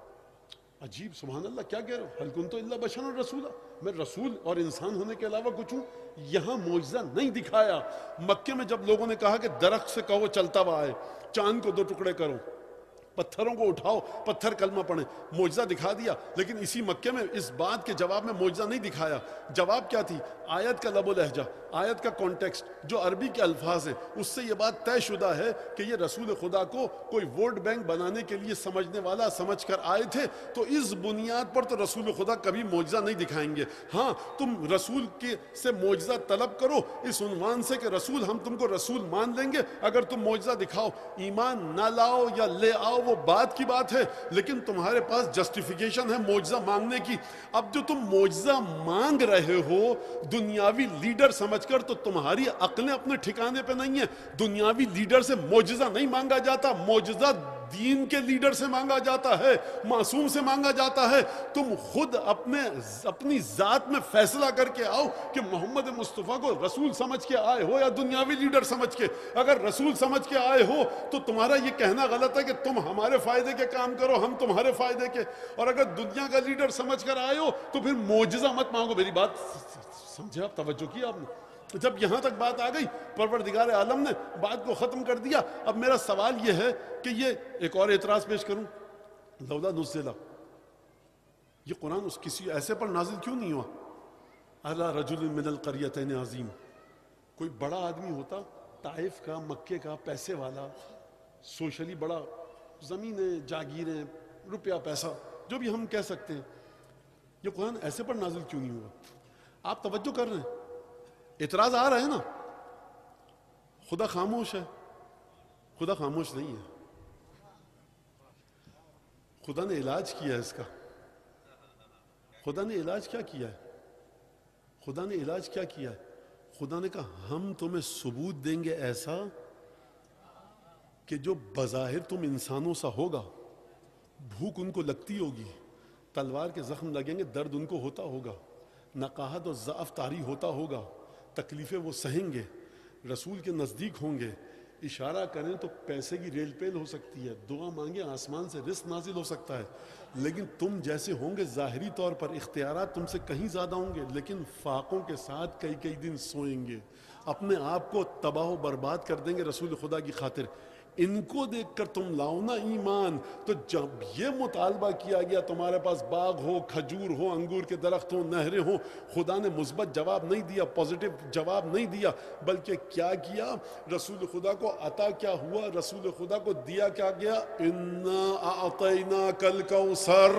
A: عجیب سبحان اللہ کیا کہہ رہے ہو، هل كنت الا بشرا رسولا، میں رسول اور انسان ہونے کے علاوہ کچھ ہوں. یہاں معجزہ نہیں دکھایا. مکے میں جب لوگوں نے کہا کہ درخت سے کہو چلتا ہوا آئے، چاند کو دو ٹکڑے کرو، پتھروں کو اٹھاؤ پتھر کلمہ پڑھیں، معجزہ دکھا دیا. لیکن اسی مکے میں اس بات کے جواب میں معجزہ نہیں دکھایا. جواب کیا تھی؟ آیت کا لب و لہجہ، آیت کا کانٹیکسٹ جو عربی کے الفاظ ہیں اس سے یہ بات طے شدہ ہے کہ یہ رسول خدا کو کوئی ووٹ بینک بنانے کے لیے سمجھنے والا سمجھ کر آئے تھے. تو اس بنیاد پر تو رسول خدا کبھی معجزہ نہیں دکھائیں گے. ہاں تم رسول کے سے معجزہ طلب کرو اس عنوان سے کہ رسول ہم تم کو رسول مان لیں گے اگر تم معجزہ دکھاؤ. ایمان نہ لاؤ یا لے آؤ وہ بات کی بات ہے، لیکن تمہارے پاس جسٹیفیکیشن ہے معجزہ مانگنے کی. اب جو تم معجزہ مانگ رہے ہو دنیاوی لیڈر سمجھ کر تو تمہاری عقلیں اپنے ٹھکانے پہ نہیں ہیں. دنیاوی لیڈر سے معجزہ نہیں مانگا جاتا، معجزہ دین کے لیڈر سے مانگا جاتا ہے، معصوم سے مانگا جاتا ہے. تم خود اپنے اپنی ذات میں فیصلہ کر کے آؤ کہ محمد مصطفیٰ کو رسول سمجھ کے آئے ہو یا دنیاوی لیڈر سمجھ کے. اگر رسول سمجھ کے آئے ہو تو تمہارا یہ کہنا غلط ہے کہ تم ہمارے فائدے کے کام کرو ہم تمہارے فائدے کے، اور اگر دنیا کا لیڈر سمجھ کر آئے ہو تو پھر معجزہ مت مانگو. میری بات سمجھے آپ، توجہ کیا آپ نے؟ جب یہاں تک بات آ گئی پروردگار عالم نے بات کو ختم کر دیا. اب میرا سوال یہ ہے کہ یہ ایک اور اعتراض پیش کروں، لولا نزل، یہ قرآن اس کسی ایسے پر نازل کیوں نہیں ہوا؟ علی رجل من القریتین عظیم، کوئی بڑا آدمی ہوتا طائف کا، مکے کا، پیسے والا، سوشلی بڑا، زمینیں جاگیریں روپیہ پیسہ جو بھی ہم کہہ سکتے ہیں، یہ قرآن ایسے پر نازل کیوں نہیں ہوا؟ آپ توجہ کر رہے ہیں؟ اعتراض آ رہا ہے نا. خدا خاموش ہے؟ خدا خاموش نہیں ہے. خدا نے علاج کیا ہے اس کا. خدا نے علاج کیا کیا ہے؟ خدا نے علاج کیا کیا ہے؟ خدا نے کہا ہم تمہیں ثبوت دیں گے ایسا کہ جو بظاہر تم انسانوں سا ہوگا، بھوک ان کو لگتی ہوگی، تلوار کے زخم لگیں گے، درد ان کو ہوتا ہوگا، نقاہت اور ضعف طاری ہوتا ہوگا، تکلیفیں وہ سہیں گے، رسول کے نزدیک ہوں گے، اشارہ کریں تو پیسے کی ریل پیل ہو سکتی ہے، دعا مانگیں آسمان سے رزق نازل ہو سکتا ہے. لیکن تم جیسے ہوں گے ظاہری طور پر اختیارات تم سے کہیں زیادہ ہوں گے، لیکن فاقوں کے ساتھ کئی کئی دن سوئیں گے، اپنے آپ کو تباہ و برباد کر دیں گے رسول خدا کی خاطر. ان کو دیکھ کر تم لاؤ نا ایمان. تو جب یہ مطالبہ کیا گیا تمہارے پاس باغ ہو، کھجور ہو، انگور کے درخت ہوں، نہریں ہوں، خدا نے مثبت جواب نہیں دیا، پازیٹیو جواب نہیں دیا، بلکہ کیا کیا؟ رسول خدا کو عطا کیا ہوا؟ رسول خدا کو دیا کیا گیا؟ انا اعطیناک الکوثر.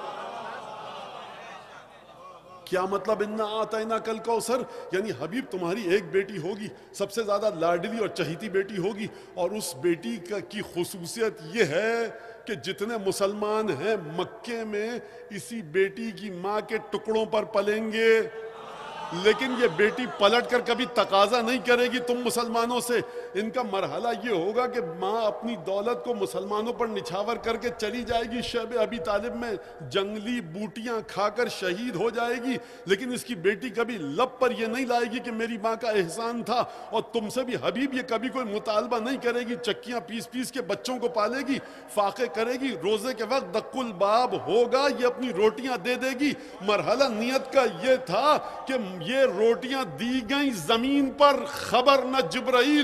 A: کیا مطلب انا اعطیناک الکوثر؟ یعنی حبیب تمہاری ایک بیٹی ہوگی، سب سے زیادہ لاڈلی اور چہیتی بیٹی ہوگی، اور اس بیٹی کی خصوصیت یہ ہے کہ جتنے مسلمان ہیں مکے میں اسی بیٹی کی ماں کے ٹکڑوں پر پلیں گے. لیکن یہ بیٹی پلٹ کر کبھی تقاضا نہیں کرے گی تم مسلمانوں سے. ان کا مرحلہ یہ ہوگا کہ ماں اپنی دولت کو مسلمانوں پر نچھاور کر کے چلی جائے گی، شعب ابی طالب میں جنگلی بوٹیاں کھا کر شہید ہو جائے گی، لیکن اس کی بیٹی کبھی لب پر یہ نہیں لائے گی کہ میری ماں کا احسان تھا. اور تم سے بھی حبیب یہ کبھی کوئی مطالبہ نہیں کرے گی، چکیاں پیس پیس کے بچوں کو پالے گی، فاقے کرے گی، روزے کے وقت دق الباب ہوگا یہ اپنی روٹیاں دے دے گی. مرحلہ نیت کا یہ تھا کہ یہ روٹیاں دی گئیں زمین پر، خبر نہ جبرائیل کو ہوئی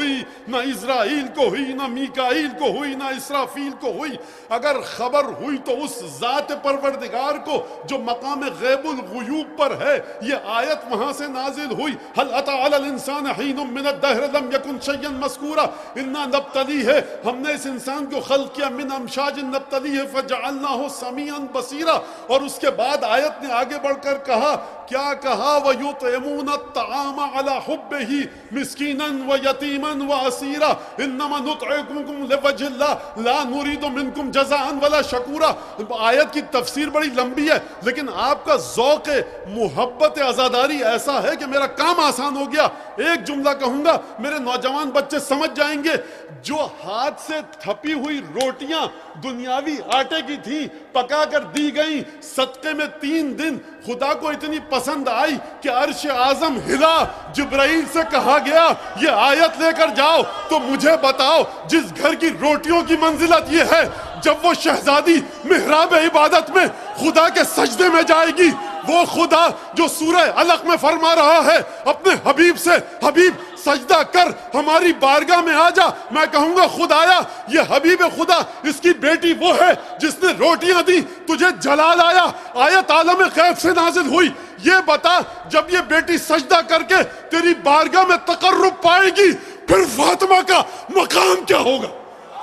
A: ہوئی، نہ اسرائیل کو ہوئی، نہ میکائیل کو ہوئی، نہ اسرافیل کو ہوئی۔ اگر خبر ہوئی تو اس ذات پروردگار کو جو مقام غیب الغیوب پر ہے۔ یہ آیت وہاں سے نازل ہوئی، هل اتى على الانسان حين من الدهر لم يكن شيئا مذكورا انا نبتلیہ، ہم نے اس انسان کو خلق کیا من امشاج نبتلیہ فجعلناه سمیعا بصیرا۔ اور اس کے بعد آیت نے آگے بڑھ کر کہا، کیا کہا، وَيُطْعِمُونَ الطَّعَامَ عَلَى حُبِّهِ مِسْكِينًا وَيَتِيمًا وَأَسِيرًا إِنَّمَا نُطْعِمُكُمْ لِوَجْهِ اللَّهِ لَا نُرِيدُ مِنكُمْ جَزَاءً وَلَا شَكُورًا۔ آیت کی تفسیر بڑی لمبی ہے، لیکن آپ کا ذوق محبت عزاداری ایسا ہے کہ میرا کام آسان ہو گیا۔ ایک جملہ کہوں گا، میرے نوجوان بچے سمجھ جائیں گے۔ جو ہاتھ سے تھپی ہوئی روٹیاں دنیاوی آٹے کی تھیں، پکا کر دی گئیں، صدقے میں تین دن خدا کو اتنی پسند آئی کہ عرش اعظم ہلا۔ جبرائیل سے کہا گیا یہ آیت لے کر جاؤ، تو مجھے بتاؤ جس گھر کی روٹیوں کی منزلت یہ ہے، جب وہ شہزادی محراب عبادت میں خدا کے سجدے میں جائے گی، وہ خدا جو سورہ علق میں فرما رہا ہے اپنے حبیب سے، حبیب سجدہ کر ہماری بارگاہ میں آ جا، میں کہوں گا خدایا یہ حبیب خدا، اس کی بیٹی وہ ہے جس نے روٹیاں دی، تجھے جلال آیا۔ آیت عالم غیب سے نازل ہوئی، یہ بتا جب یہ بیٹی سجدہ کر کے تیری بارگاہ میں تقرب پائے گی، پھر فاطمہ کا مقام کیا ہوگا؟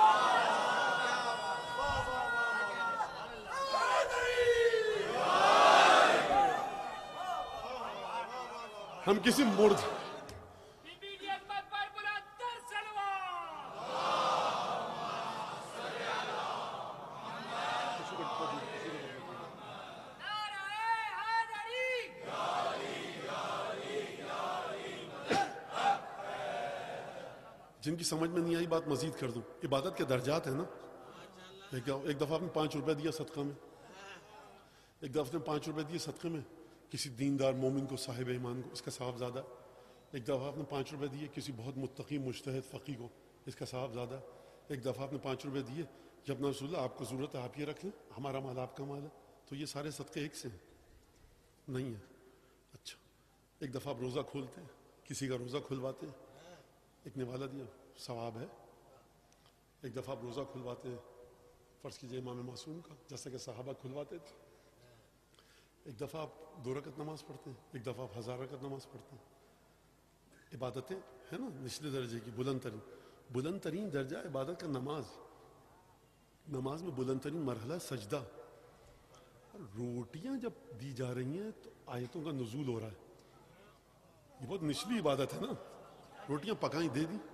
A: ہم کسی مرد جن کی سمجھ میں نہیں آئی بات مزید کر دوں، عبادت کے درجات ہیں نا۔ ایک دفعہ آپ نے پانچ روپے دیا صدقہ میں، ایک دفعہ آپ نے پانچ روپے دیے صدقے میں کسی دیندار مومن کو، صاحب ایمان کو، اس کا ثواب زیادہ۔ ایک دفعہ آپ نے پانچ روپے دیے کسی بہت متقی مجتہد فقی کو، اس کا ثواب زیادہ۔ ایک دفعہ آپ نے پانچ روپے دیے کہ اپنا رسول اللہ آپ کو ضرورت ہے آپ یہ رکھ لیں، ہمارا مال آپ کا مال ہے، تو یہ سارے صدقے ایک سے ہیں؟ نہیں ہے۔ اچھا، ایک دفعہ آپ روزہ کھولتے ہیں، کسی کا روزہ کھلواتے ہیں، ایک نوالا دیا، ثواب ہے۔ ایک دفعہ آپ روزہ کھلواتے ہیں، فرض کیجئے امام معصوم کا، جیسا کہ صحابہ کھلواتے تھے۔ ایک دفعہ آپ دو رکعت نماز پڑھتے ہیں، ایک دفعہ آپ ہزار رکعت نماز پڑھتے ہیں۔ عبادتیں ہیں نا نچلے درجے کی، بلند ترین بلند ترین درجہ عبادت کا نماز۔ نماز میں بلند ترین مرحلہ سجدہ۔ روٹیاں جب دی جا رہی ہیں تو آیتوں کا نزول ہو رہا ہے، یہ بہت نچلی عبادت ہے نا، روٹیاں پکائیں دے دی۔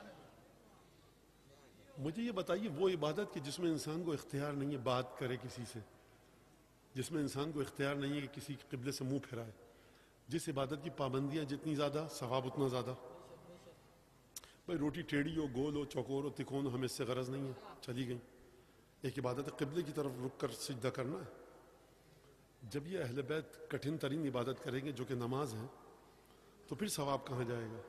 A: مجھے یہ بتائیے وہ عبادت کہ جس میں انسان کو اختیار نہیں ہے بات کرے کسی سے، جس میں انسان کو اختیار نہیں ہے کہ کسی قبلے سے منہ پھرائے، جس عبادت کی پابندیاں جتنی زیادہ ثواب اتنا زیادہ۔ بھائی روٹی ٹیڑھی ہو، گول ہو، چوکور ہو، تکون ہو، ہمیں اس سے غرض نہیں ہے، چلی گئی۔ ایک عبادت قبلے کی طرف رک کر سجدہ کرنا ہے۔ جب یہ اہل بیت کٹھن ترین عبادت کریں گے جو کہ نماز ہے، تو پھر ثواب کہاں جائے گا؟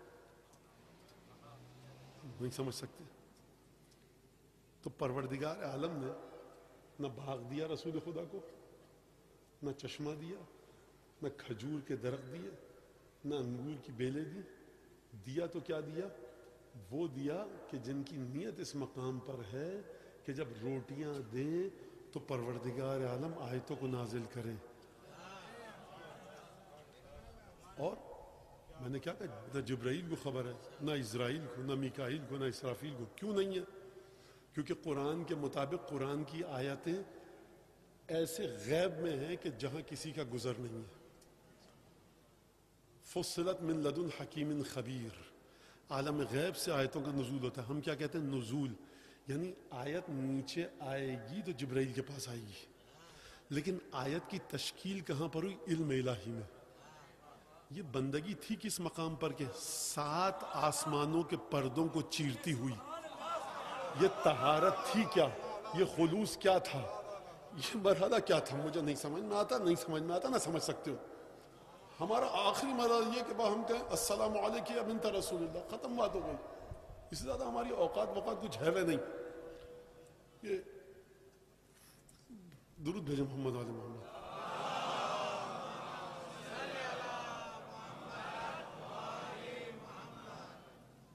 A: نہیں سمجھ سکتے۔ تو پروردگار عالم نے نہ باغ دیا رسول خدا کو، نہ چشمہ دیا، نہ کھجور کے درخت دیے، نہ انگور کی بیلیں دی۔ دیا تو کیا دیا؟ وہ دیا کہ جن کی نیت اس مقام پر ہے کہ جب روٹیاں دیں تو پروردگار عالم آیتوں کو نازل کرے۔ اور میں نے کیا کہا، نہ جبرائیل کو خبر ہے، نہ اسرائیل کو، نہ میکائیل کو، نہ اسرافیل کو۔ کیوں نہیں ہے؟ کیونکہ قرآن کے مطابق قرآن کی آیتیں ایسے غیب میں ہیں کہ جہاں کسی کا گزر نہیں ہے۔ فصلت من لدن حکیم خبیر، عالم غیب سے آیتوں کا نزول ہوتا ہے۔ ہم کیا کہتے ہیں؟ نزول، یعنی آیت نیچے آئے گی تو جبرائیل کے پاس آئے گی، لیکن آیت کی تشکیل کہاں پر ہوئی؟ علم الہی میں۔ یہ بندگی تھی کس مقام پر کہ سات آسمانوں کے پردوں کو چیرتی ہوئی۔ یہ طہارت تھی کیا؟ یہ خلوص کیا تھا؟ یہ مرحلہ کیا تھا؟ مجھے نہیں سمجھ میں آتا، نہیں سمجھ میں آتا، نہ سمجھ سکتے ہو۔ ہمارا آخری مرحلہ یہ کہ با ہم کہیں السلام علیکم یا بنت رسول اللہ، ختم بات ہو گئی۔ اس سے زیادہ ہماری اوقات وقات کچھ ہے وہ نہیں۔ یہ درود بھیجیں محمد علی محمد۔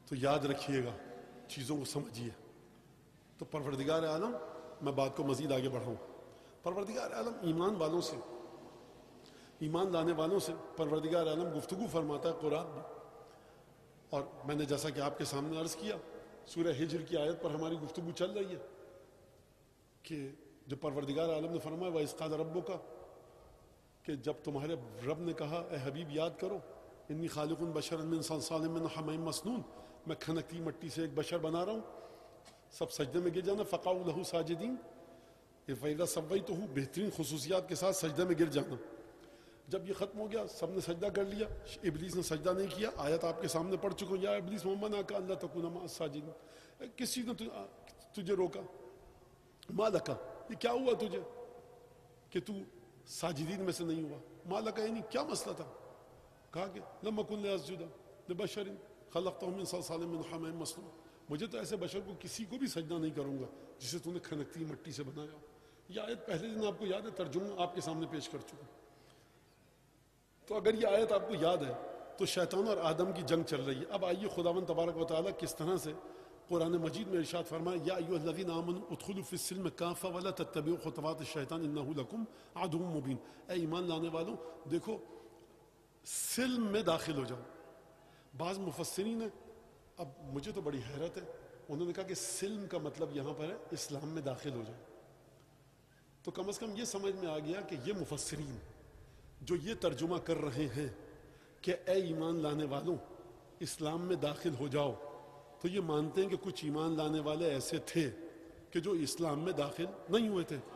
A: تو یاد رکھیے گا، چیزوں کو سمجھیے. تو پروردگار عالم، میں بات کو مزید آگے بڑھاؤں، پروردگار عالم ایمان والوں سے، ایمان لانے والوں سے پروردگار عالم گفتگو فرماتا ہے قرآن میں. اور میں نے جیسا کہ آپ کے سامنے عرض کیا، سورہ ہجر کی آیت پر ہماری گفتگو چل رہی ہے کہ جو پروردگار عالم نے فرمایا وَإِذْ قَالَ رَبُّكَ، کہ جب تمہارے رب نے کہا اے حبیب یاد کرو، انی خالق بشرا من صلصال من حمإ مسنون، میں کھنکتی مٹی سے ایک بشر بنا رہا ہوں، سب سجدے میں گر جانا. فقعوا لہ ساجدین، فإذا سویتہ، بہترین خصوصیات کے ساتھ سجدے میں گر جانا. جب یہ ختم ہو گیا، سب نے سجدہ کر لیا، ابلیس نے سجدہ نہیں کیا. آیت آپ کے سامنے پڑھ چکا ہوں، یا ابلیس ما منعک الا تکون مع الساجدین، کس چیز نے تجھے روکا؟ ما لک، یہ کیا ہوا تجھے کہ تو ساجدین میں سے نہیں ہوا؟ ما لک یعنی کیا مسئلہ تھا؟ کہا کہ لم اکن لاسجد لبشر خلقتہ من صلصال من حمإ مسنون، مجھے تو ایسے بشر کو کسی کو بھی سجدہ نہیں کروں گا جسے تو نے کھنکتی مٹی سے بنایا. یہ آیت پہلے دن آپ کو یاد ہے، ترجمہ آپ کے سامنے پیش کر چکا. تو اگر یہ آیت آپ کو یاد ہے تو شیطان اور آدم کی جنگ چل رہی ہے. اب آئیے خداوند تبارک و تعالیٰ کس طرح سے قرآن مجید میں ارشاد فرمایا، یا ایھا الذین آمنوا ادخلوا فی السلم کافۃ ولا تتبعوا خطوات الشیطان انہ لکم عدو مبین. اے ایمان لانے والوں، دیکھو سلم میں داخل ہو جاؤ. بعض مفسرین نے، اب مجھے تو بڑی حیرت ہے، انہوں نے کہا کہ سلم کا مطلب یہاں پر ہے اسلام میں داخل ہو جاؤ. تو کم از کم یہ سمجھ میں آ گیا کہ یہ مفسرین جو یہ ترجمہ کر رہے ہیں کہ اے ایمان لانے والوں اسلام میں داخل ہو جاؤ، تو یہ مانتے ہیں کہ کچھ ایمان لانے والے ایسے تھے کہ جو اسلام میں داخل نہیں ہوئے تھے.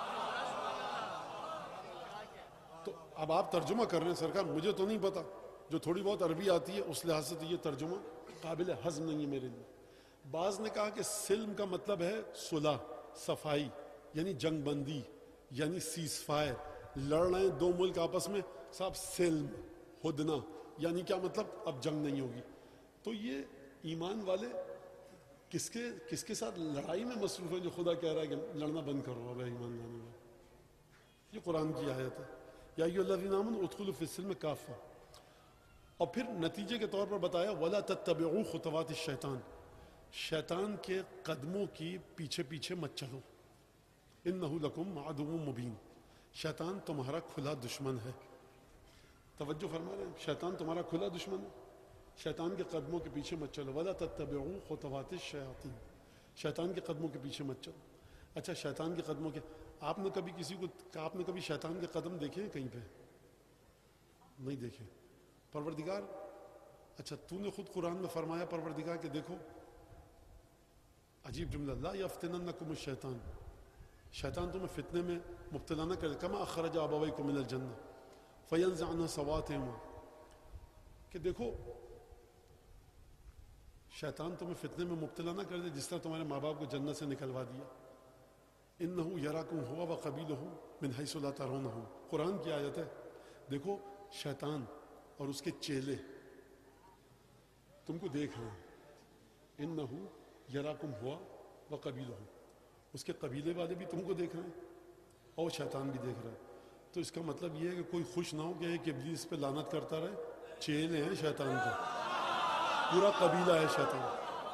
A: تو اب آپ ترجمہ کر رہے ہیں سرکار، مجھے تو نہیں پتا، جو تھوڑی بہت عربی آتی ہے اس لحاظ سے تو یہ ترجمہ قابل ہضم نہیں ہے میرے لیے. بعض نے کہا کہ سلم کا مطلب ہے صلح، صفائی، یعنی جنگ بندی، یعنی سیز فائر. لڑ رہے ہیں دو ملک آپس میں، صاحب سلم، ہدنہ، یعنی کیا مطلب اب جنگ نہیں ہوگی. تو یہ ایمان والے کس کے کس کے ساتھ لڑائی میں مصروف ہیں جو خدا کہہ رہا ہے کہ لڑنا بند کرو اب ایمان لانے والے. یہ قرآن کی آیت ہے، یا ایھا الذین آمنوا ادخلوا فی السلم کافۃ. اور پھر نتیجے کے طور پر بتایا ولا تتبعوا خطوات الشیطان، شیطان کے قدموں کی پیچھے پیچھے مت چلو، انہ لکم عدو مبین، شیطان تمہارا کھلا دشمن ہے. توجہ فرما رہے ہیں، شیطان تمہارا کھلا دشمن ہے، شیطان کے قدموں کے پیچھے مت چلو. ولا تتبعوا خطوات الشیاطین، شیطان کے قدموں کے پیچھے مت چلو. اچھا شیطان کے قدموں کے، آپ نے کبھی کسی کو آپ نے کبھی شیطان کے قدم دیکھے ہیں کہیں پہ؟ نہیں دیکھے. پروردگار، اچھا تو نے خود قرآن میں فرمایا پروردگار کہ دیکھو، عجیب جملہ، لا یفتننکم الشیطان، شیطان تمہیں فتنے میں مبتلا نہ کرے، کما اخرج ابویکم من الجنہ فینزع عنہما سوآتہما، کہ دیکھو شیطان تمہیں فتنے میں مبتلا نہ کر دے جس طرح تمہارے ماں باپ کو جنت سے نکلوا دیا. انہ یراکم ہوا وقبیلہ من حیث لا ترونہم، قرآن کی آیت ہے. دیکھو شیطان اور اس کے چیلے تم کو دیکھ رہے ہیں، انہ یراکم ہوا وقبیلہ، اس کے قبیلے والے بھی تم کو دیکھ رہے ہیں اور شیطان بھی دیکھ رہا ہے. تو اس کا مطلب یہ ہے کہ کوئی خوش نہ ہو کہ ایک ابلیس پہ لعنت کرتا رہے. چیلے ہیں شیطان کے، پورا قبیلہ ہے شیطان،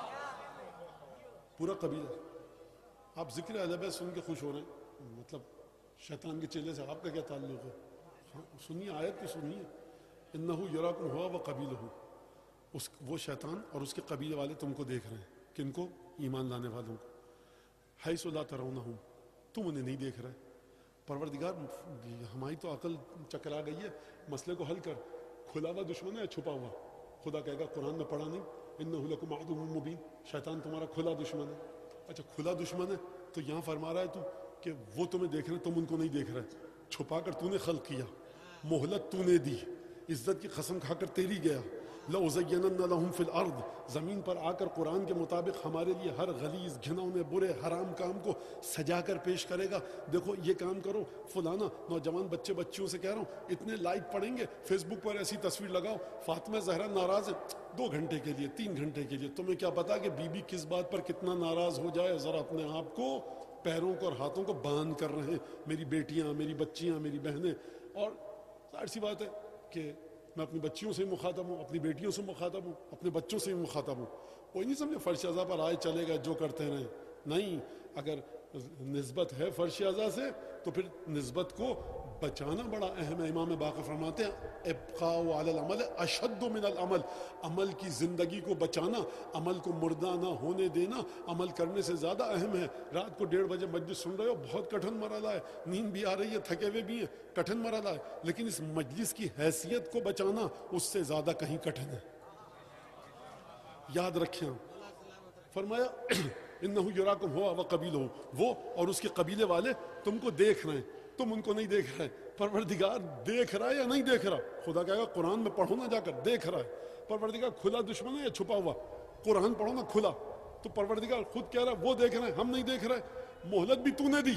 A: پورا قبیلہ. آپ ذکر اہل بیت سن کے خوش ہو رہے ہیں، مطلب شیطان کے چیلے سے آپ کا کیا تعلق ہے؟ سنیے آیت کو سنیے، انہ یراکم ہوا وقبیلہ، اس وہ شیطان اور اس کے قبیلے والے تم کو دیکھ رہے ہیں. کن کو؟ ایمان لانے والوں کو. حیث لا ترونہم، تم انہیں نہیں دیکھ رہے. پروردگار ہماری تو عقل چکرا گئی ہے، مسئلے کو حل کر. کھلا ہوا دشمن ہے چھپا ہوا؟ خدا کہے گا قرآن میں پڑھا نہیں، انہ لکم عدو مبین، شیطان تمہارا کھلا دشمن ہے. اچھا کھلا دشمن ہے تو یہاں فرما رہا ہے تو کہ وہ تمہیں دیکھ رہے ہیں، تم ان کو نہیں دیکھ رہے. چھپا کر تو نے خلق کیا، مہلت تو نے دی، عزت کی قسم کھا کر تیری گیا. لَأُزَيَّنَنَّ لَهُمْ فِي الْأَرْضِ، زمین پر آ کر قرآن کے مطابق ہمارے لیے ہر غلیظ، گھنونے، برے، حرام کام کو سجا کر پیش کرے گا. دیکھو یہ کام کرو فلانا. نوجوان بچے بچیوں سے کہہ رہا ہوں، اتنے لائک پڑیں گے فیس بک پر، ایسی تصویر لگاؤ فاطمہ زہرا ناراض ہے دو گھنٹے کے لیے، تین گھنٹے کے لیے. تمہیں کیا پتا کہ بی بی کس بات پر کتنا ناراض ہو جائے؟ ذرا اپنے آپ کو، پیروں کو اور ہاتھوں کو باندھ کر رہے ہیں. میری بیٹیاں، میری بچیاں، میری بہنیں. اور ظاہر سی بات ہے کہ میں اپنی بچیوں سے مخاطب ہوں, اپنی بیٹیوں سے مخاطب ہوں, اپنے بچوں سے مخاطب ہوں. کوئی نہیں سمجھے فرش اعضاء پر آئے چلے گا جو کرتے رہیں, نہیں. اگر نسبت ہے فرش اعضاء سے تو پھر نسبت کو بچانا بڑا اہم ہے. امام باقر فرماتے ہیں ابقاء علی العمل اشد من العمل, عمل کی زندگی کو بچانا, عمل کو مردہ نہ ہونے دینا عمل کرنے سے زیادہ اہم ہے. رات کو ڈیڑھ بجے مجلس سن رہے ہو, بہت کٹھن مرحلہ ہے, نیند بھی آ رہی ہے, تھکے ہوئے بھی ہیں, کٹھن مرحلہ ہے, لیکن اس مجلس کی حیثیت کو بچانا اس سے زیادہ کہیں کٹھن ہے. یاد رکھیں. فرمایا انہو یراکم ہوا و قبیلہ, وہ اور اس کے قبیلے والے تم کو دیکھ رہے ہیں, تم ان کو نہیں دیکھ رہے. پروردگار دیکھ رہا ہے یا نہیں دیکھ رہا؟ خدا کہے گا قرآن میں پڑھو نا جا کر, دیکھ رہا ہے. پروردگار کھلا دشمن ہے یا چھپا ہوا؟ قرآن پڑھو نا کھلا. تو پروردگار خود کہہ رہا ہے وہ دیکھ رہے ہیں, ہم نہیں دیکھ رہے. مہلت بھی تو نے دی.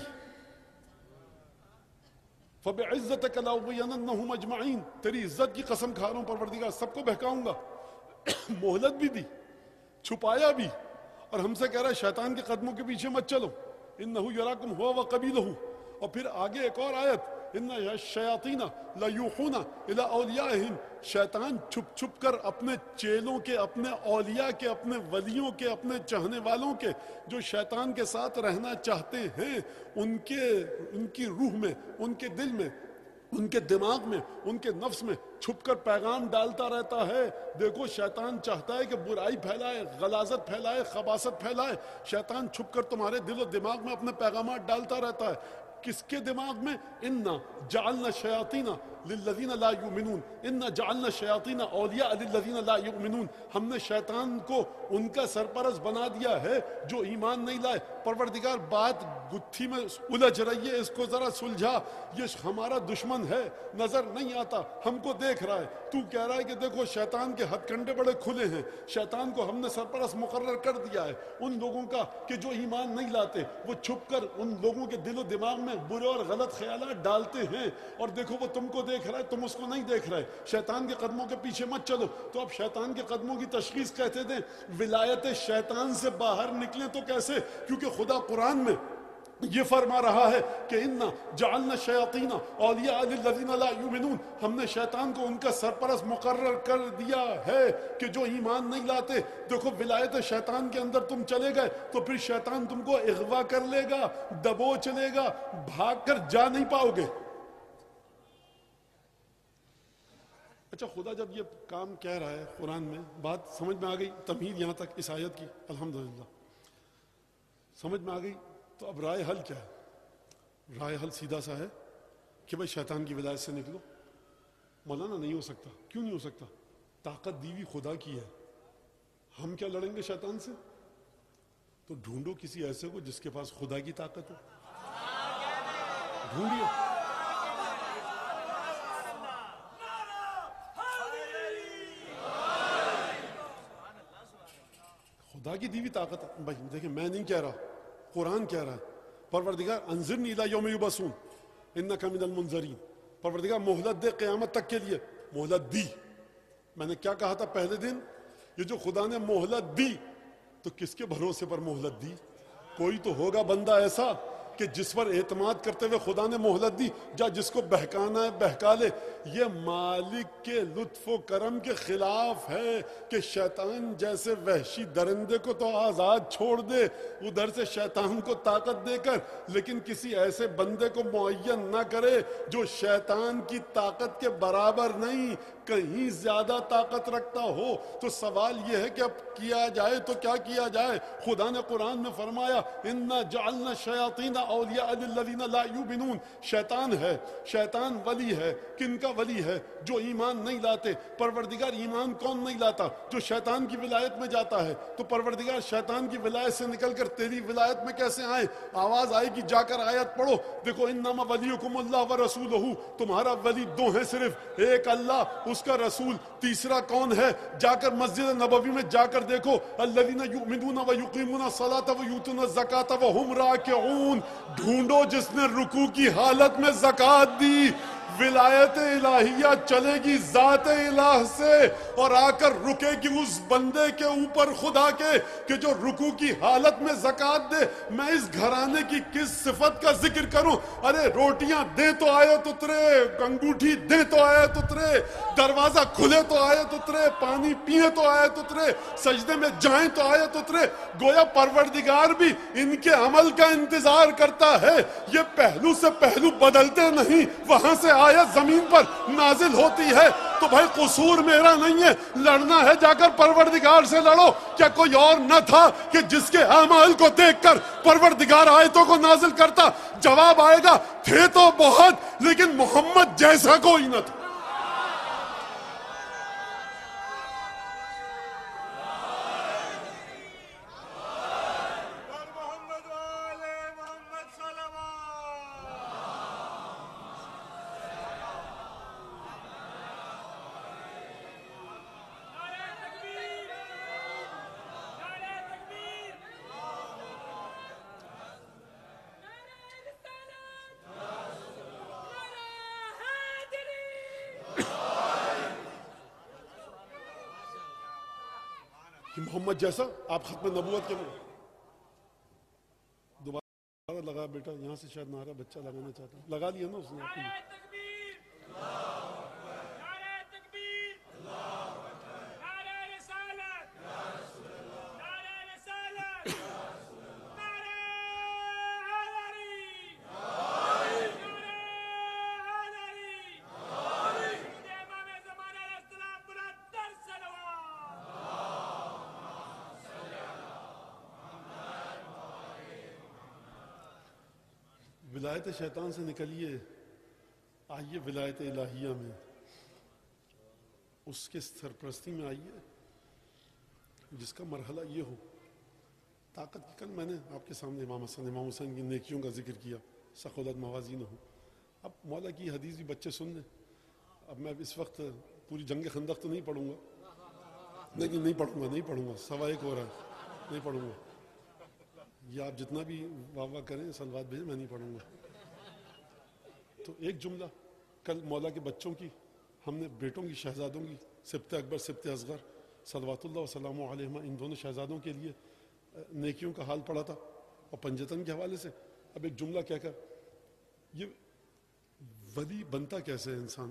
A: فَبِعِزَّتِكَ لَأُغْوِيَنَّهُمْ أَجْمَعِينَ, تیری عزت کی قسم کھا رہا ہوں پروردگار سب کو بہکاؤں گا. مہلت بھی دی, چھپایا بھی, اور ہم سے کہہ رہا ہے شیطان کے قدموں کے پیچھے مت چلو. انہو یراکم ہوا وقبیلہ. اور پھر آگے ایک اور آیت, ان الشیاطین لیوحون الی اولیائہم, شیطان چھپ چھپ کر اپنے چیلوں کے, اپنے اولیاء کے, اپنے ولیوں کے, اپنے چاہنے والوں کے, جو شیطان کے ساتھ رہنا چاہتے ہیں, ان کے ان کی روح میں, ان کے دل میں, ان کے دماغ میں, ان کے نفس میں چھپ کر پیغام ڈالتا رہتا ہے. دیکھو شیطان چاہتا ہے کہ برائی پھیلائے, غلاظت پھیلائے, خباثت پھیلائے. شیطان چھپ کر تمہارے دل و دماغ میں اپنے پیغامات ڈالتا رہتا ہے. کس کے دماغ میں؟ انا جعلنا شیاطین للذین لا یؤمنون, انا جعلنا شیاطین اولیاء للذین لا یؤمنون, ہم نے شیطان کو ان کا سرپرست بنا دیا ہے جو ایمان نہیں لائے. پروردگار بات گتھی میں الجھ رہی ہے, اس کو ذرا سلجھا. یہ ہمارا دشمن ہے, نظر نہیں آتا, ہم کو دیکھ رہا ہے. تو کہہ رہا ہے کہ دیکھو شیطان کے ہتھ کنڈے بڑے کھلے ہیں, شیطان کو ہم نے سرپرست مقرر کر دیا ہے ان لوگوں کا کہ جو ایمان نہیں لاتے, وہ چھپ کر ان لوگوں کے دل و دماغ میں برے اور غلط خیالات ڈالتے ہیں. اور دیکھو وہ تم کو دیکھ رہا ہے, تم اس کو نہیں دیکھ رہے. شیطان کے قدموں کے پیچھے مت چلو. تو اب شیطان کے قدموں کی تشخیص کہتے تھے ولایت شیطان سے باہر نکلیں تو کیسے؟ کیونکہ خدا قرآن میں یہ فرما رہا ہے کہ انا جعلنا شیاطین اولیاء للذین لا یؤمنون, ہم نے شیطان کو ان کا سرپرست مقرر کر دیا ہے کہ جو ایمان نہیں لاتے. دیکھو ولایت شیطان کے اندر تم چلے گئے تو پھر شیطان تم کو اغوا کر لے گا, دبوچ لے گا, بھاگ کر جا نہیں پاؤ گے. اچھا خدا جب یہ کام کہہ رہا ہے قرآن میں, بات سمجھ میں آ گئی, تمہید یہاں تک اس آیت کی الحمدللہ سمجھ میں آ گئی. تو اب رائے حل کیا ہے؟ رائے حل سیدھا سا ہے کہ بھائی شیطان کی ولایت سے نکلو. مولانا نہیں ہو سکتا. کیوں نہیں ہو سکتا؟ طاقت دیوی خدا کی ہے, ہم کیا لڑیں گے شیطان سے؟ تو ڈھونڈو کسی ایسے کو جس کے پاس خدا کی طاقت ہو, ڈھونڈیے. خدا کی دیوی طاقت ہے. بھائی دیکھیں میں نہیں کہہ رہا, قرآن کہہ رہا ہے. پروردگار انذرنی الی یوم یبعثون انک من المنذرین, پروردگار مہلت دے قیامت تک کے لیے. مہلت دی. میں نے کیا کہا تھا پہلے دن؟ یہ جو خدا نے مہلت دی تو کس کے بھروسے پر مہلت دی؟ کوئی تو ہوگا بندہ ایسا کہ جس پر اعتماد کرتے ہوئے خدا نے مہلت دی. جا جس کو بہکانا ہے بہکا لے. یہ مالک کے لطف و کرم کے خلاف ہے کہ شیطان جیسے وحشی درندے کو تو آزاد چھوڑ دے ادھر سے شیطان کو طاقت دے کر, لیکن کسی ایسے بندے کو معین نہ کرے جو شیطان کی طاقت کے برابر نہیں, کہیں زیادہ طاقت رکھتا ہو. تو سوال یہ ہے کہ اب کیا جائے تو کیا کیا جائے؟ خدا نے قرآن میں فرمایا انا جعلنا شیاطین اولیاء للذین لا یؤمنون. شیطان ہے, شیطان ولی ہے. کن کا ولی ہے؟ جو ایمان نہیں لاتے. پروردگار ایمان کون نہیں لاتا؟ جو شیطان کی ولایت میں جاتا ہے. تو پروردگار شیطان کی ولایت سے نکل کر تیری ولایت میں کیسے آئے؟ آواز آئے گی, جا کر آیت پڑھو. دیکھو انما ولیکم اللہ ورسولہ, تمہارا ولی دو ہیں صرف, ایک اللہ, اس کا رسول. تیسرا کون ہے؟ جا کر مسجد نبوی میں جا کر دیکھو, الذین یؤمنون ویقیمون الصلاۃ ویؤتون الزکاۃ وہم راکعون. ڈھونڈو جس نے رکوع کی حالت میں زکوٰۃ دی, ولایت الہیہ چلے گی ذات الہ سے اور آ کر رکے گی اس بندے کے اوپر خدا کے کہ جو رکوع کی حالت میں زکوٰۃ دے. میں اس گھرانے کی کس صفت کا ذکر کروں؟ ارے روٹیاں دیں تو آیت اترے, انگوٹھی دیں تو آیت اترے, دروازہ کھلے تو آیت اترے, پانی پیئے تو آیت اترے, سجدے میں جائیں تو آیت اترے. گویا پروردگار بھی ان کے عمل کا انتظار کرتا ہے. یہ پہلو سے پہلو بدلتے نہیں, وہاں سے آیت زمین پر نازل ہوتی ہے. تو بھائی قصور میرا نہیں ہے, لڑنا ہے جا کر پروردگار سے لڑو. کیا کوئی اور نہ تھا کہ جس کے اعمال کو دیکھ کر پروردگار آیتوں کو نازل کرتا؟ جواب آئے گا تھے تو بہت, لیکن محمد جیسا کوئی نہ تھا. کہ محمد جیسا آپ ختم نبوت کے میں دوبارہ لگا بیٹا, یہاں سے شاید نعرہ بچہ لگانا چاہتا ہے, لگا لیا نا اس نے آپ کو. ولایت شیطان سے نکلیے, آئیے ولایت الہیہ میں, اس کے سرپرستی میں آئیے جس کا مرحلہ یہ ہو. طاقت کی کل میں نے آپ کے سامنے امام حسن امام حسین کی نیکیوں کا ذکر کیا, ثقلت موازین ہو. اب مولا کی حدیث بھی بچے سن لیں. اب میں اس وقت پوری جنگ خندق تو نہیں پڑھوں گا, لیکن نہیں پڑھوں گا نہیں پڑھوں گا سوا ایک ہو رہا ہے, نہیں پڑھوں گا. یہ آپ جتنا بھی واہ واہ کریں سلوات بھیجیں, میں نہیں پڑھوں گا. تو ایک جملہ کل مولا کے بچوں کی, ہم نے بیٹوں کی شہزادوں کی, سبت اکبر سبت اصغر صلوات اللہ وسلام علیہما, ان دونوں شہزادوں کے لیے نیکیوں کا حال پڑا تھا. اور پنجتن کے حوالے سے اب ایک جملہ کہہ کر, یہ ولی بنتا کیسے ہے انسان,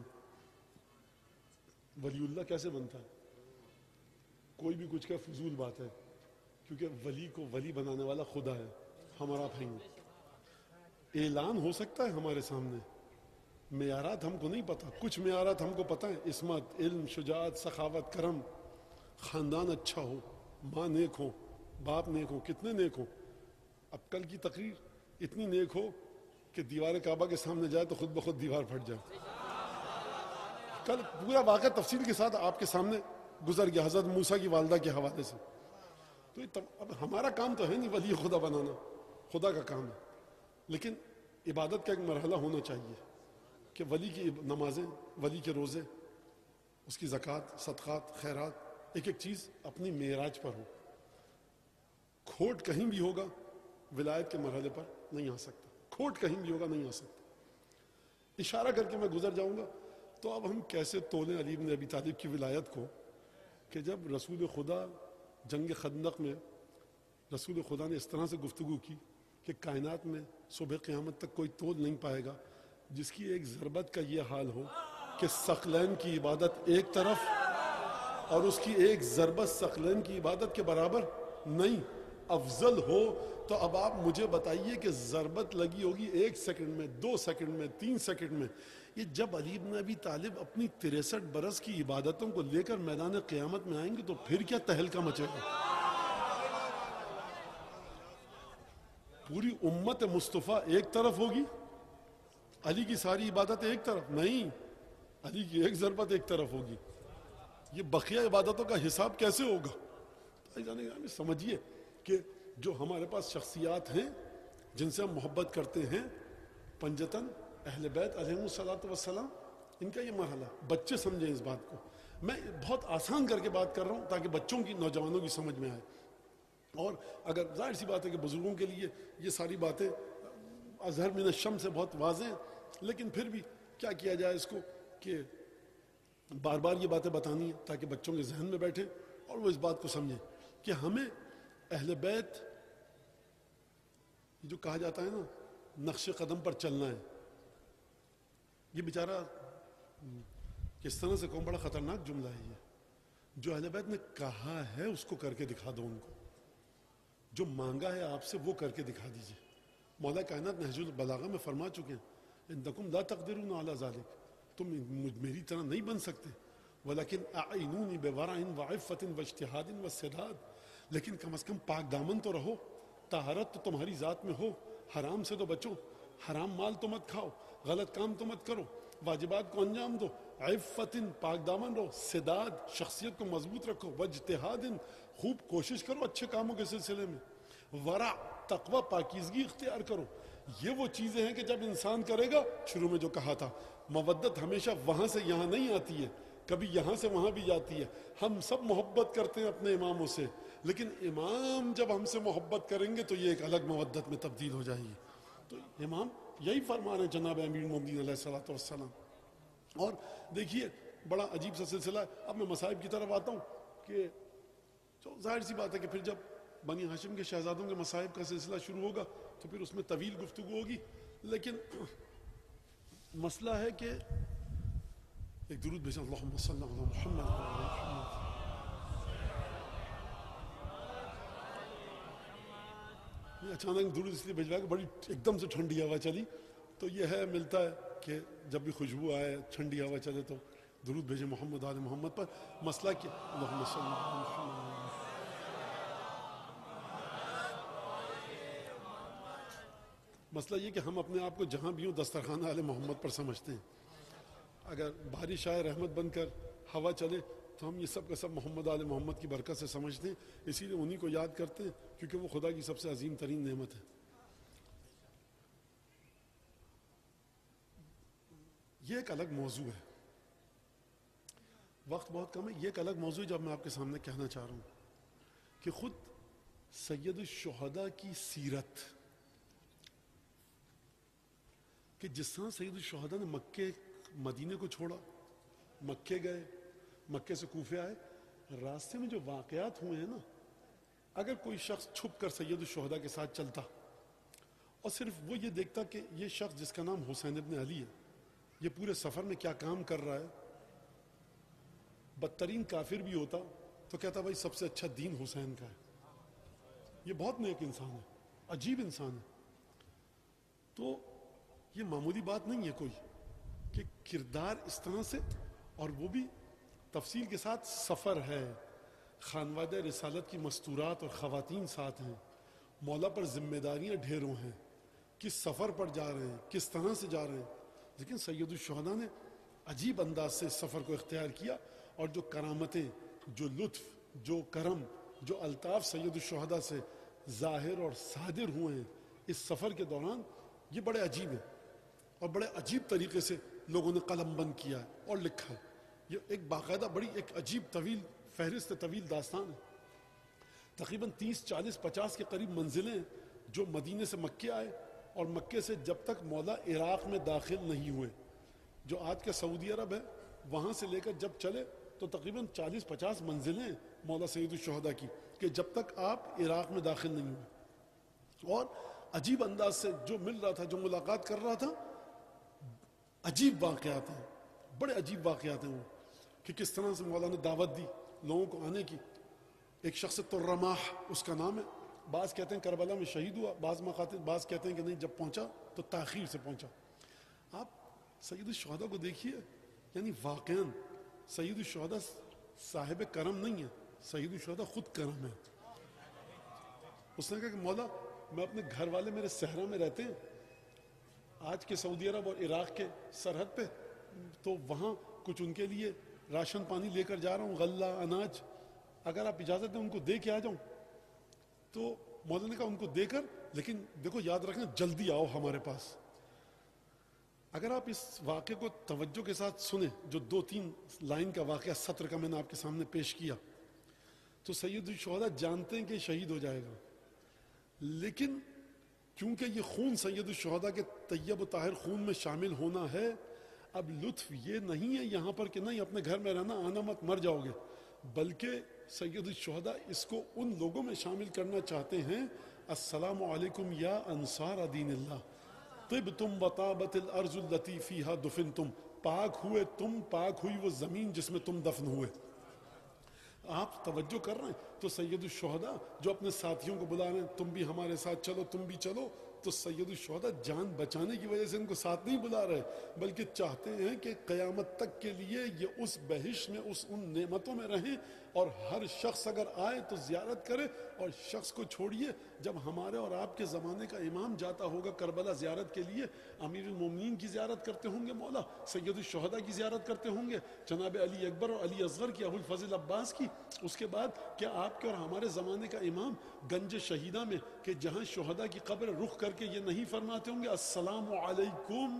A: ولی اللہ کیسے بنتا ہے؟ کوئی بھی کچھ کا فضول بات ہے, کیونکہ ولی کو ولی بنانے والا خدا ہے, ہمارا بھائی. اعلان ہو سکتا ہے ہمارے سامنے, معیارات ہم کو نہیں پتا, کچھ معیارات ہم کو پتہ ہیں, عصمت, علم, شجاعت, سخاوت, کرم, خاندان اچھا ہو, ماں نیک ہو, باپ نیک ہو, کتنے نیک ہو. اب کل کی تقریر اتنی نیک ہو کہ دیوار کعبہ کے سامنے جائے تو خود بخود دیوار پھٹ جائے. کل پورا واقعہ تفصیل کے ساتھ آپ کے سامنے گزر گیا حضرت موسیٰ کی والدہ کے حوالے سے. تو اب ہمارا کام تو ہے نہیں ولی خدا بنانا, خدا کا کام ہے. لیکن عبادت کا ایک مرحلہ ہونا چاہیے کہ ولی کی نمازیں, ولی کے روزے, اس کی زکوٰۃ, صدقات, خیرات, ایک ایک چیز اپنی معراج پر ہو. کھوٹ کہیں بھی ہوگا ولایت کے مرحلے پر نہیں آ سکتا, کھوٹ کہیں بھی ہوگا نہیں آ سکتا. اشارہ کر کے میں گزر جاؤں گا. تو اب ہم کیسے تولیں علی بن ابی طالب کی ولایت کو کہ جب رسول خدا جنگ خندق میں رسول خدا نے اس طرح سے گفتگو کی کہ کائنات میں صبح قیامت تک کوئی تول نہیں پائے گا جس کی ایک ضربت کا یہ حال ہو کہ ثقلین کی عبادت ایک طرف اور اس کی ایک ضربت ثقلین کی عبادت کے برابر نہیں, افضل ہو. تو اب آپ مجھے بتائیے کہ ضربت لگی ہوگی ایک سیکنڈ میں, دو سیکنڈ میں, تین سیکنڈ میں. یہ جب علی بن ابی طالب اپنی تریسٹھ برس کی عبادتوں کو لے کر میدان قیامت میں آئیں گے تو پھر کیا تہلکہ مچے گا. پوری امت مصطفیٰ ایک طرف ہوگی, علی کی ساری عبادت ایک طرف نہیں, علی کی ایک ضربت ایک طرف ہوگی. یہ بقیہ عبادتوں کا حساب کیسے ہوگا؟ سمجھیے کہ جو ہمارے پاس شخصیات ہیں جن سے ہم محبت کرتے ہیں, پنجتن اہل بیت علیہم الصلوۃ والسلام, ان کا یہ مرحلہ, بچے سمجھیں اس بات کو. میں بہت آسان کر کے بات کر رہا ہوں تاکہ بچوں کی, نوجوانوں کی سمجھ میں آئے. اور اگر ظاہر سی بات ہے کہ بزرگوں کے لیے یہ ساری باتیں اظہر من الشمس سے بہت واضح ہیں, لیکن پھر بھی کیا کیا جائے اس کو کہ بار بار یہ باتیں بتانی ہیں تاکہ بچوں کے ذہن میں بیٹھے اور وہ اس بات کو سمجھیں کہ ہمیں اہل بیت جو کہا جاتا ہے نا نقش قدم پر چلنا ہے. یہ بیچارہ کس طرح سے کون بڑا خطرناک جملہ ہے یہ. جو اہل بیت نے کہا ہے اس کو کر کے دکھا دو ان کو, جو مانگا ہے آپ سے وہ کر کے دکھا دیجئے. مولا کائنات نہج البلاغہ میں فرما چکے ہیں انکم لا تقدرون علی ذلک, تم میری طرح نہیں بن سکتے, ولیکن اعینونی بورع وعفت واجتہاد واستعداد, لیکن کم از کم پاک دامن تو رہو, طہارت تو تمہاری ذات میں ہو, حرام سے تو بچو, حرام مال تو مت کھاؤ, غلط کام تو مت کرو, واجبات کو انجام دو, عفت پاک دامن رہو, سداد شخصیت کو مضبوط رکھو, واجتہاد خوب کوشش کرو اچھے کاموں کے سلسلے میں, ورع تقوی پاکیزگی اختیار کرو. یہ وہ چیزیں ہیں کہ جب انسان کرے گا, شروع میں جو کہا تھا مودت ہمیشہ وہاں سے یہاں نہیں آتی ہے, کبھی یہاں سے وہاں بھی جاتی ہے. ہم سب محبت کرتے ہیں اپنے اماموں سے, لیکن امام جب ہم سے محبت کریں گے تو یہ ایک الگ مودت میں تبدیل ہو جائے گی. تو امام یہی فرما رہے ہیں جناب امیر المومنین علیہ الصلوۃ والسلام. اور دیکھیے بڑا عجیب سا سلسلہ ہے. اب میں مصائب کی طرف آتا ہوں کہ جو ظاہر سی بات ہے کہ پھر جب بنی ہاشم کے شہزادوں کے مصائب کا سلسلہ شروع ہوگا تو پھر اس میں طویل گفتگو ہوگی, لیکن مسئلہ ہے کہ ایک درود بھیجیں اللہم صلی علی محمد وعلی محمد. یہ اچانک درود اس لیے بھیجوایا کہ بڑی ایک دم سے ٹھنڈی ہوا چلی, تو یہ ہے ملتا ہے کہ جب بھی خوشبو آئے ٹھنڈی ہوا چلے تو درود بھیجیں محمد آل محمد پر. مسئلہ کہ اللہم صلی علی محمد. مسئلہ یہ کہ ہم اپنے آپ کو جہاں بھی ہوں دسترخوان آل محمد پر سمجھتے ہیں. اگر بارش آئے رحمت بن کر ہوا چلے تو ہم یہ سب کا سب محمد آل محمد کی برکت سے سمجھتے ہیں, اسی لیے انہی کو یاد کرتے ہیں کیونکہ وہ خدا کی سب سے عظیم ترین نعمت ہے. یہ ایک الگ موضوع ہے, وقت بہت کم ہے. یہ ایک الگ موضوع ہے جو میں آپ کے سامنے کہنا چاہ رہا ہوں کہ خود سید الشہداء کی سیرت, کہ جس طرح سید الشہداء نے مکے مدینے کو چھوڑا, مکے گئے, مکے سے کوفے آئے, راستے میں جو واقعات ہوئے ہیں نا, اگر کوئی شخص چھپ کر سید الشہداء کے ساتھ چلتا اور صرف وہ یہ دیکھتا کہ یہ شخص جس کا نام حسین ابن علی ہے یہ پورے سفر میں کیا کام کر رہا ہے, بدترین کافر بھی ہوتا تو کہتا بھائی سب سے اچھا دین حسین کا ہے, یہ بہت نیک انسان ہے, عجیب انسان ہے. تو یہ معمولی بات نہیں ہے کوئی کہ کردار اس طرح سے, اور وہ بھی تفصیل کے ساتھ. سفر ہے, خانوادہ رسالت کی مستورات اور خواتین ساتھ ہیں, مولا پر ذمہ داریاں ڈھیروں ہیں, کس سفر پر جا رہے ہیں, کس طرح سے جا رہے ہیں. لیکن سید الشہداء نے عجیب انداز سے اس سفر کو اختیار کیا, اور جو کرامتیں, جو لطف, جو کرم, جو الطاف سید الشہداء سے ظاہر اور صادر ہوئے ہیں اس سفر کے دوران, یہ بڑے عجیب ہیں اور بڑے عجیب طریقے سے لوگوں نے قلم بند کیا ہے اور لکھا ہے. یہ ایک باقاعدہ بڑی ایک عجیب طویل فہرست طویل داستان ہے. تقریباً تیس چالیس پچاس کے قریب منزلیں جو مدینے سے مکے آئے, اور مکے سے جب تک مولا عراق میں داخل نہیں ہوئے, جو آج کا سعودی عرب ہے, وہاں سے لے کر جب چلے تو تقریباً چالیس پچاس منزلیں مولا سید الشہداء کی, کہ جب تک آپ عراق میں داخل نہیں ہوئے. اور عجیب انداز سے جو مل رہا تھا, جو ملاقات کر رہا تھا, عجیب واقعات ہیں, بڑے عجیب واقعات ہیں وہ, کہ کس طرح سے مولا نے دعوت دی لوگوں کو آنے کی. ایک شخص ترماح اس کا نام ہے, بعض کہتے ہیں کربلا میں شہید ہوا, بعض مخاطب بعض کہتے ہیں کہ نہیں جب پہنچا تو تاخیر سے پہنچا. آپ سید الشہداء کو دیکھیے, یعنی واقعاً سید الشہداء صاحب کرم نہیں ہے, سید الشہداء خود کرم ہے. اس نے کہا کہ مولا میں اپنے گھر والے میرے صحرا میں رہتے ہیں, آج کے سعودی عرب اور عراق کے سرحد پہ, تو وہاں کچھ ان کے لیے راشن پانی لے کر جا رہا ہوں, غلہ اناج, اگر آپ اجازت دیں ان کو دے کے آ جاؤں. تو مولا نے کہا ان کو دے کر, لیکن دیکھو یاد رکھنا جلدی آؤ ہمارے پاس. اگر آپ اس واقعے کو توجہ کے ساتھ سنیں, جو دو تین لائن کا واقعہ سطر کا میں نے آپ کے سامنے پیش کیا, تو سید الشہداء جانتے ہیں کہ شہید ہو جائے گا, لیکن کیونکہ یہ خون سید الشہداء کے طیب و طاہر خون میں شامل ہونا ہے, اب لطف یہ نہیں ہے یہاں پر کہ نہیں اپنے گھر میں رہنا، آنا مت، مر جاؤ گے، بلکہ سید الشہداء اس کو ان لوگوں میں شامل کرنا چاہتے ہیں، السلام علیکم یا انصار دین اللہ، طبتم وطابت الارض التي فيها دفنتم، پاک ہوئے تم، پاک ہوئی وہ زمین جس میں تم دفن ہوئے۔ آپ توجہ کر رہے ہیں؟ تو سید الشہداء جو اپنے ساتھیوں کو بلا رہے ہیں تم بھی ہمارے ساتھ چلو، تم بھی چلو، تو سید الشہداء جان بچانے کی وجہ سے ان کو ساتھ نہیں بلا رہے، بلکہ چاہتے ہیں کہ قیامت تک کے لیے یہ اس بہشت میں، اس ان نعمتوں میں رہیں، اور ہر شخص اگر آئے تو زیارت کرے، اور شخص کو چھوڑیے، جب ہمارے اور آپ کے زمانے کا امام جاتا ہوگا کربلا زیارت کے لیے، امیر المومنین کی زیارت کرتے ہوں گے مولا، سید الشہداء کی زیارت کرتے ہوں گے، جناب علی اکبر اور علی اصغر کی، ابو الفضل عباس کی، اس کے بعد کیا آپ کے اور ہمارے زمانے کا امام گنج شہیدہ میں کہ جہاں شہداء کی قبر رخ کر کے یہ نہیں فرماتے ہوں گے السلام علیکم؟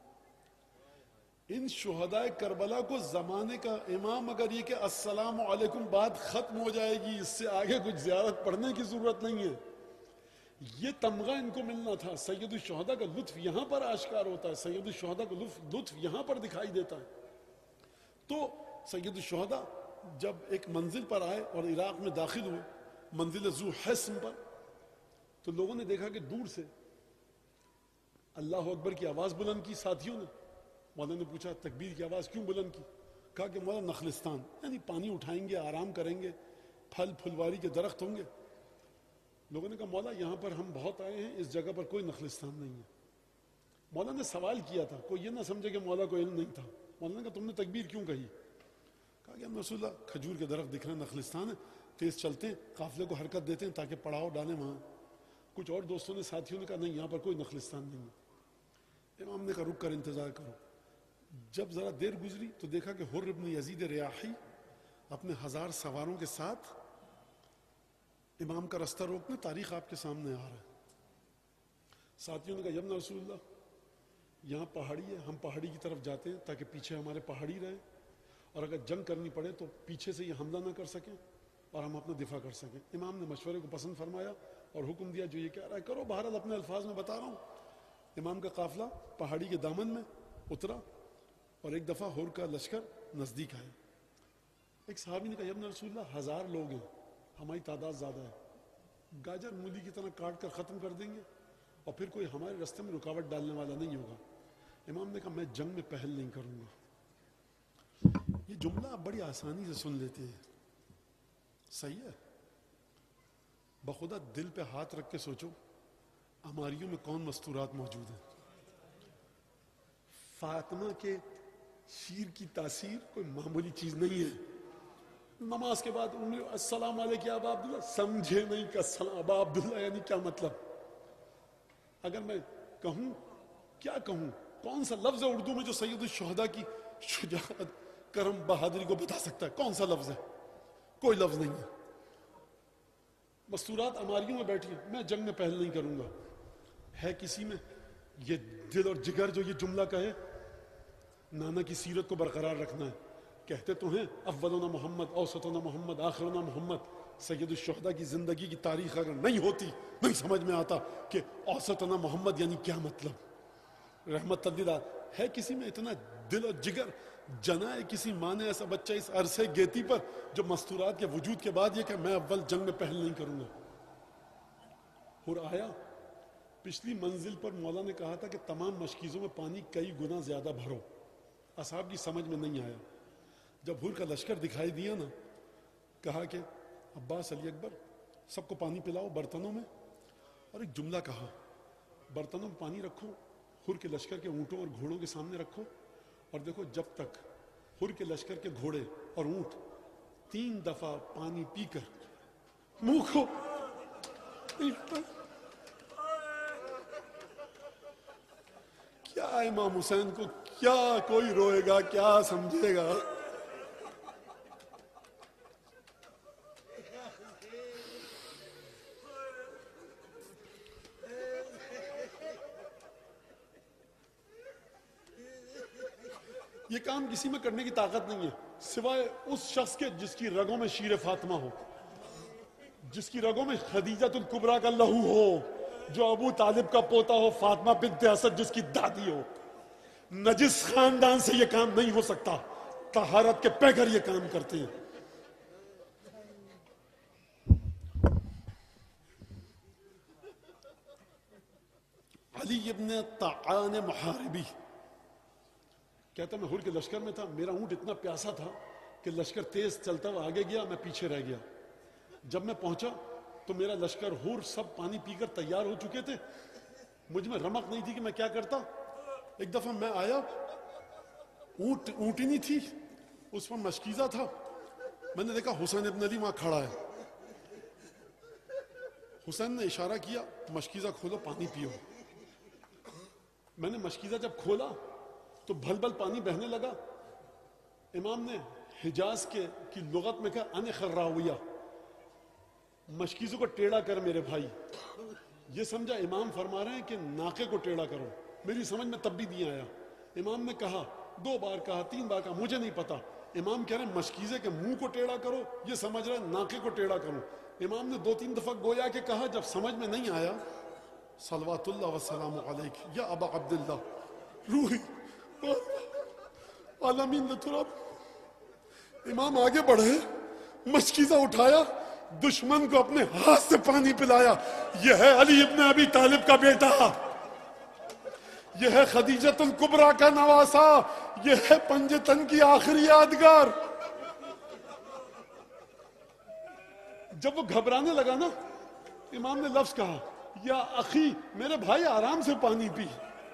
A: ان شہداء کربلا کو زمانے کا امام اگر یہ کہ السلام علیکم بات ختم ہو جائے گی، اس سے آگے کچھ زیارت پڑھنے کی ضرورت نہیں ہے، یہ تمغہ ان کو ملنا تھا۔ سید الشہداء کا لطف یہاں پر آشکار ہوتا ہے، سید الشہداء کا لطف یہاں پر دکھائی دیتا ہے۔ تو سید الشہداء جب ایک منزل پر آئے اور عراق میں داخل ہوئے، منزل ذو حسن پر، تو لوگوں نے دیکھا کہ دور سے اللہ اکبر کی آواز بلند کی ساتھیوں نے۔ مولانا نے پوچھا تکبیر کی آواز کیوں بلند کی؟ کہا کہ مولانا نخلستان، یعنی پانی اٹھائیں گے، آرام کریں گے، پھل پھلواری کے درخت ہوں گے۔ لوگوں نے کہا مولا یہاں پر ہم بہت آئے ہیں، اس جگہ پر کوئی نخلستان نہیں ہے۔ مولا نے سوال کیا تھا، کوئی یہ نہ سمجھے کہ مولا کو علم نہیں تھا۔ مولانا نے کہا تم نے تکبیر کیوں کہی؟ کہا کہ ہم رسول اللہ کھجور کے درخت دکھ رہے ہیں، نخلستان ہے، تیز چلتے ہیں، قافلے کو حرکت دیتے ہیں تاکہ پڑاؤ ڈالیں وہاں۔ کچھ اور دوستوں نے، ساتھیوں نے کہا نہیں یہاں پر کوئی نخلستان نہیں ہے۔ امام نے کہا رک کر انتظار کرو۔ جب ذرا دیر گزری تو دیکھا کہ حر ابن یزید ریاحی اپنے ہزار سواروں کے ساتھ امام کا رستہ روکنے، تاریخ آپ کے سامنے آ رہا ہے۔ ساتھیوں نے کہا یا ابن رسول اللہ یہاں پہاڑی ہے، ہم پہاڑی کی طرف جاتے ہیں تاکہ پیچھے ہمارے پہاڑی رہے، اور اگر جنگ کرنی پڑے تو پیچھے سے یہ حملہ نہ کر سکیں اور ہم اپنا دفاع کر سکیں۔ امام نے مشورے کو پسند فرمایا اور حکم دیا جو یہ کہہ رہا ہے کرو، بہرحال اپنے الفاظ میں بتا رہا ہوں۔ امام کا قافلہ پہاڑی کے دامن میں اترا اور ایک دفعہ حر کا لشکر نزدیک آئے۔ ایک صحابی نے کہا یا ابن رسول اللہ ہزار لوگ ہیں، ہماری تعداد زیادہ ہے، گاجر مولی کی طرح کاٹ کر ختم کر دیں گے اور پھر کوئی ہمارے راستے میں رکاوٹ ڈالنے والا نہیں ہوگا۔ امام نے کہا میں جنگ میں پہل نہیں کروں گا۔ یہ جملہ آپ بڑی آسانی سے سن لیتے ہیں، صحیح ہے؟ بخدا دل پہ ہاتھ رکھ کے سوچو ہماریوں میں کون مستورات موجود ہیں۔ فاطمہ کے شیر کی تاثیر کوئی معمولی چیز نہیں ہے۔ نماز کے بعد السلام علیکم یا ابا عبداللہ، سمجھے نہیں کہ السلام ابا عبداللہ یعنی کیا مطلب؟ اگر میں کہوں کیا کہوں، کون سا لفظ ہے اردو میں جو سید الشہداء کی شجاعت، کرم، بہادری کو بتا سکتا ہے؟ کون سا لفظ ہے؟ کوئی لفظ نہیں ہے۔ مستورات اماریوں میں بیٹھی ہیں، میں جنگ میں پہل نہیں کروں گا۔ ہے کسی میں یہ دل اور جگر جو یہ جملہ کہے؟ نانا کی سیرت کو برقرار رکھنا ہے۔ کہتے تو ہیں اولنا محمد، اوسطنا محمد، آخرنا محمد۔ سید الشہداء کی زندگی کی تاریخ اگر نہیں ہوتی، نہیں سمجھ میں آتا کہ اوسطنا محمد یعنی کیا مطلب۔ رحمت اللہ ہے کسی میں اتنا دل اور جگر؟ جنا ہے کسی ماں نے ایسا بچہ اس عرصے گیتی پر جو مستورات کے وجود کے بعد یہ کہ میں اول جنگ میں پہل نہیں کروں گا؟ اور آیا پچھلی منزل پر مولا نے کہا تھا کہ تمام مشکیزوں میں پانی کئی گنا زیادہ بھرو، اصحاب کی سمجھ میں نہیں آیا۔ جب حر کا لشکر دکھائی دیا نا، کہا کہ عباس، علی اکبر سب کو پانی پلاؤ برتنوں میں، اور ایک جملہ کہا برتنوں میں پانی رکھو، حر کے لشکر کے اونٹوں اور گھوڑوں کے سامنے رکھو، اور دیکھو جب تک حر کے لشکر کے گھوڑے اور اونٹ تین دفعہ پانی پی کر منہ کو کیا امام حسین کو کیا کوئی روئے گا، کیا سمجھے گا؟ یہ کام کسی میں کرنے کی طاقت نہیں ہے سوائے اس شخص کے جس کی رگوں میں شیر فاطمہ ہو، جس کی رگوں میں خدیجۃ الکبریٰ کا لہو ہو، جو ابو طالب کا پوتا ہو، فاطمہ بنت اسد جس کی دادی ہو۔ نجس خاندان سے یہ کام نہیں ہو سکتا، طہارت کے پیکر یہ کام کرتے ہیں۔ علی ابن طعان محاربی کہتا میں حر کے لشکر میں تھا، میرا اونٹ اتنا پیاسا تھا کہ لشکر تیز چلتا ہوا آگے گیا، میں پیچھے رہ گیا۔ جب میں پہنچا تو میرا لشکر حر سب پانی پی کر تیار ہو چکے تھے، مجھ میں رمق نہیں تھی کہ میں کیا کرتا۔ ایک دفعہ میں آیا، اونٹ اونٹنی تھی، اس پر مشکیزہ تھا، میں نے دیکھا حسین ابن علی وہاں کھڑا ہے۔ حسین نے اشارہ کیا مشکیزہ کھولو پانی پیو۔ میں نے مشکیزہ جب کھولا تو بھل بھل پانی بہنے لگا۔ امام نے حجاز کے کی لغت میں کہا ان خراویہ، مشکیزوں کو ٹیڑھا کر میرے بھائی۔ یہ سمجھا امام فرما رہے ہیں کہ ناقے کو ٹیڑھا کرو، میری سمجھ میں تب بھی نہیں آیا۔ امام نے کہا، دو بار کہا، تین بار کہا، مجھے نہیں پتا۔ امام کہہ رہے ہیں مشکیزے کے منہ کو ٹیڑھا کرو، یہ سمجھ رہے ہیں ناقے کو ٹیڑھا کرو۔ امام نے دو تین دفعہ گویا کہ کہا، جب سمجھ میں نہیں آیا، صلوات اللہ وسلام علیک یا ابا عبداللہ روحی عالمین لتراب۔ امام آگے بڑھے، مشکیزہ اٹھایا، دشمن کو اپنے ہاتھ سے پانی پلایا۔ یہ ہے علی ابن ابی طالب کا بیٹا، یہ ہے خدیجۃ الکبریٰ کا نواسا، یہ ہے پنجتن کی آخری یادگار۔ جب وہ گھبرانے لگا نا، امام نے لفظ کہا، یا اخی، میرے بھائی آرام سے پانی پی۔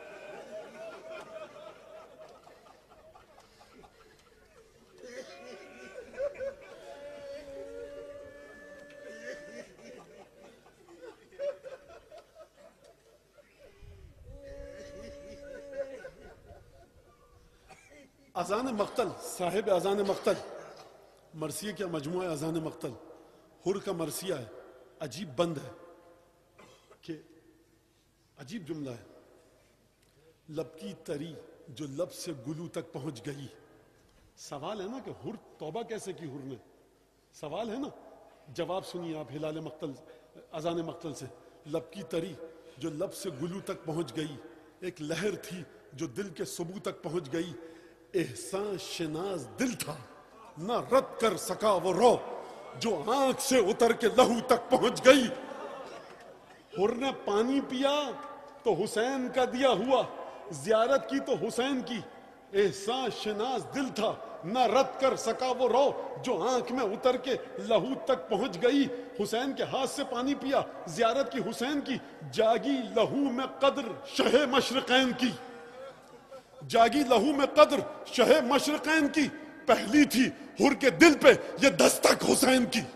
A: اذان مقتل، صاحب اذان مقتل، مرثیے کیا مجموعہ اذان مقتل، حر کا مرثیہ ہے، عجیب بند ہے کہ عجیب جملہ ہے، لب کی تری جو لب سے گلو تک پہنچ گئی۔ سوال ہے نا کہ حر توبہ کیسے کی حر نے، سوال ہے نا، جواب سنیے آپ ہلال مقتل اذان مقتل سے۔ لب کی تری جو لب سے گلو تک پہنچ گئی، ایک لہر تھی جو دل کے سبو تک پہنچ گئی، احسان شناز دل تھا نہ رد کر سکا وہ رو، جو آنکھ سے اتر کے لہو تک پہنچ گئی۔ حر نے پانی پیا تو حسین کا دیا ہوا، زیارت کی تو حسین کی، احسان شناس دل تھا نہ رد کر سکا وہ رو، جو آنکھ میں اتر کے لہو تک پہنچ گئی۔ حسین کے ہاتھ سے پانی پیا، زیارت کی حسین کی، جاگی لہو میں قدر شہ مشرقین کی، جاگی لہو میں قدر شہ مشرقین کی، پہلی تھی حر کے دل پہ یہ دستک حسین کی۔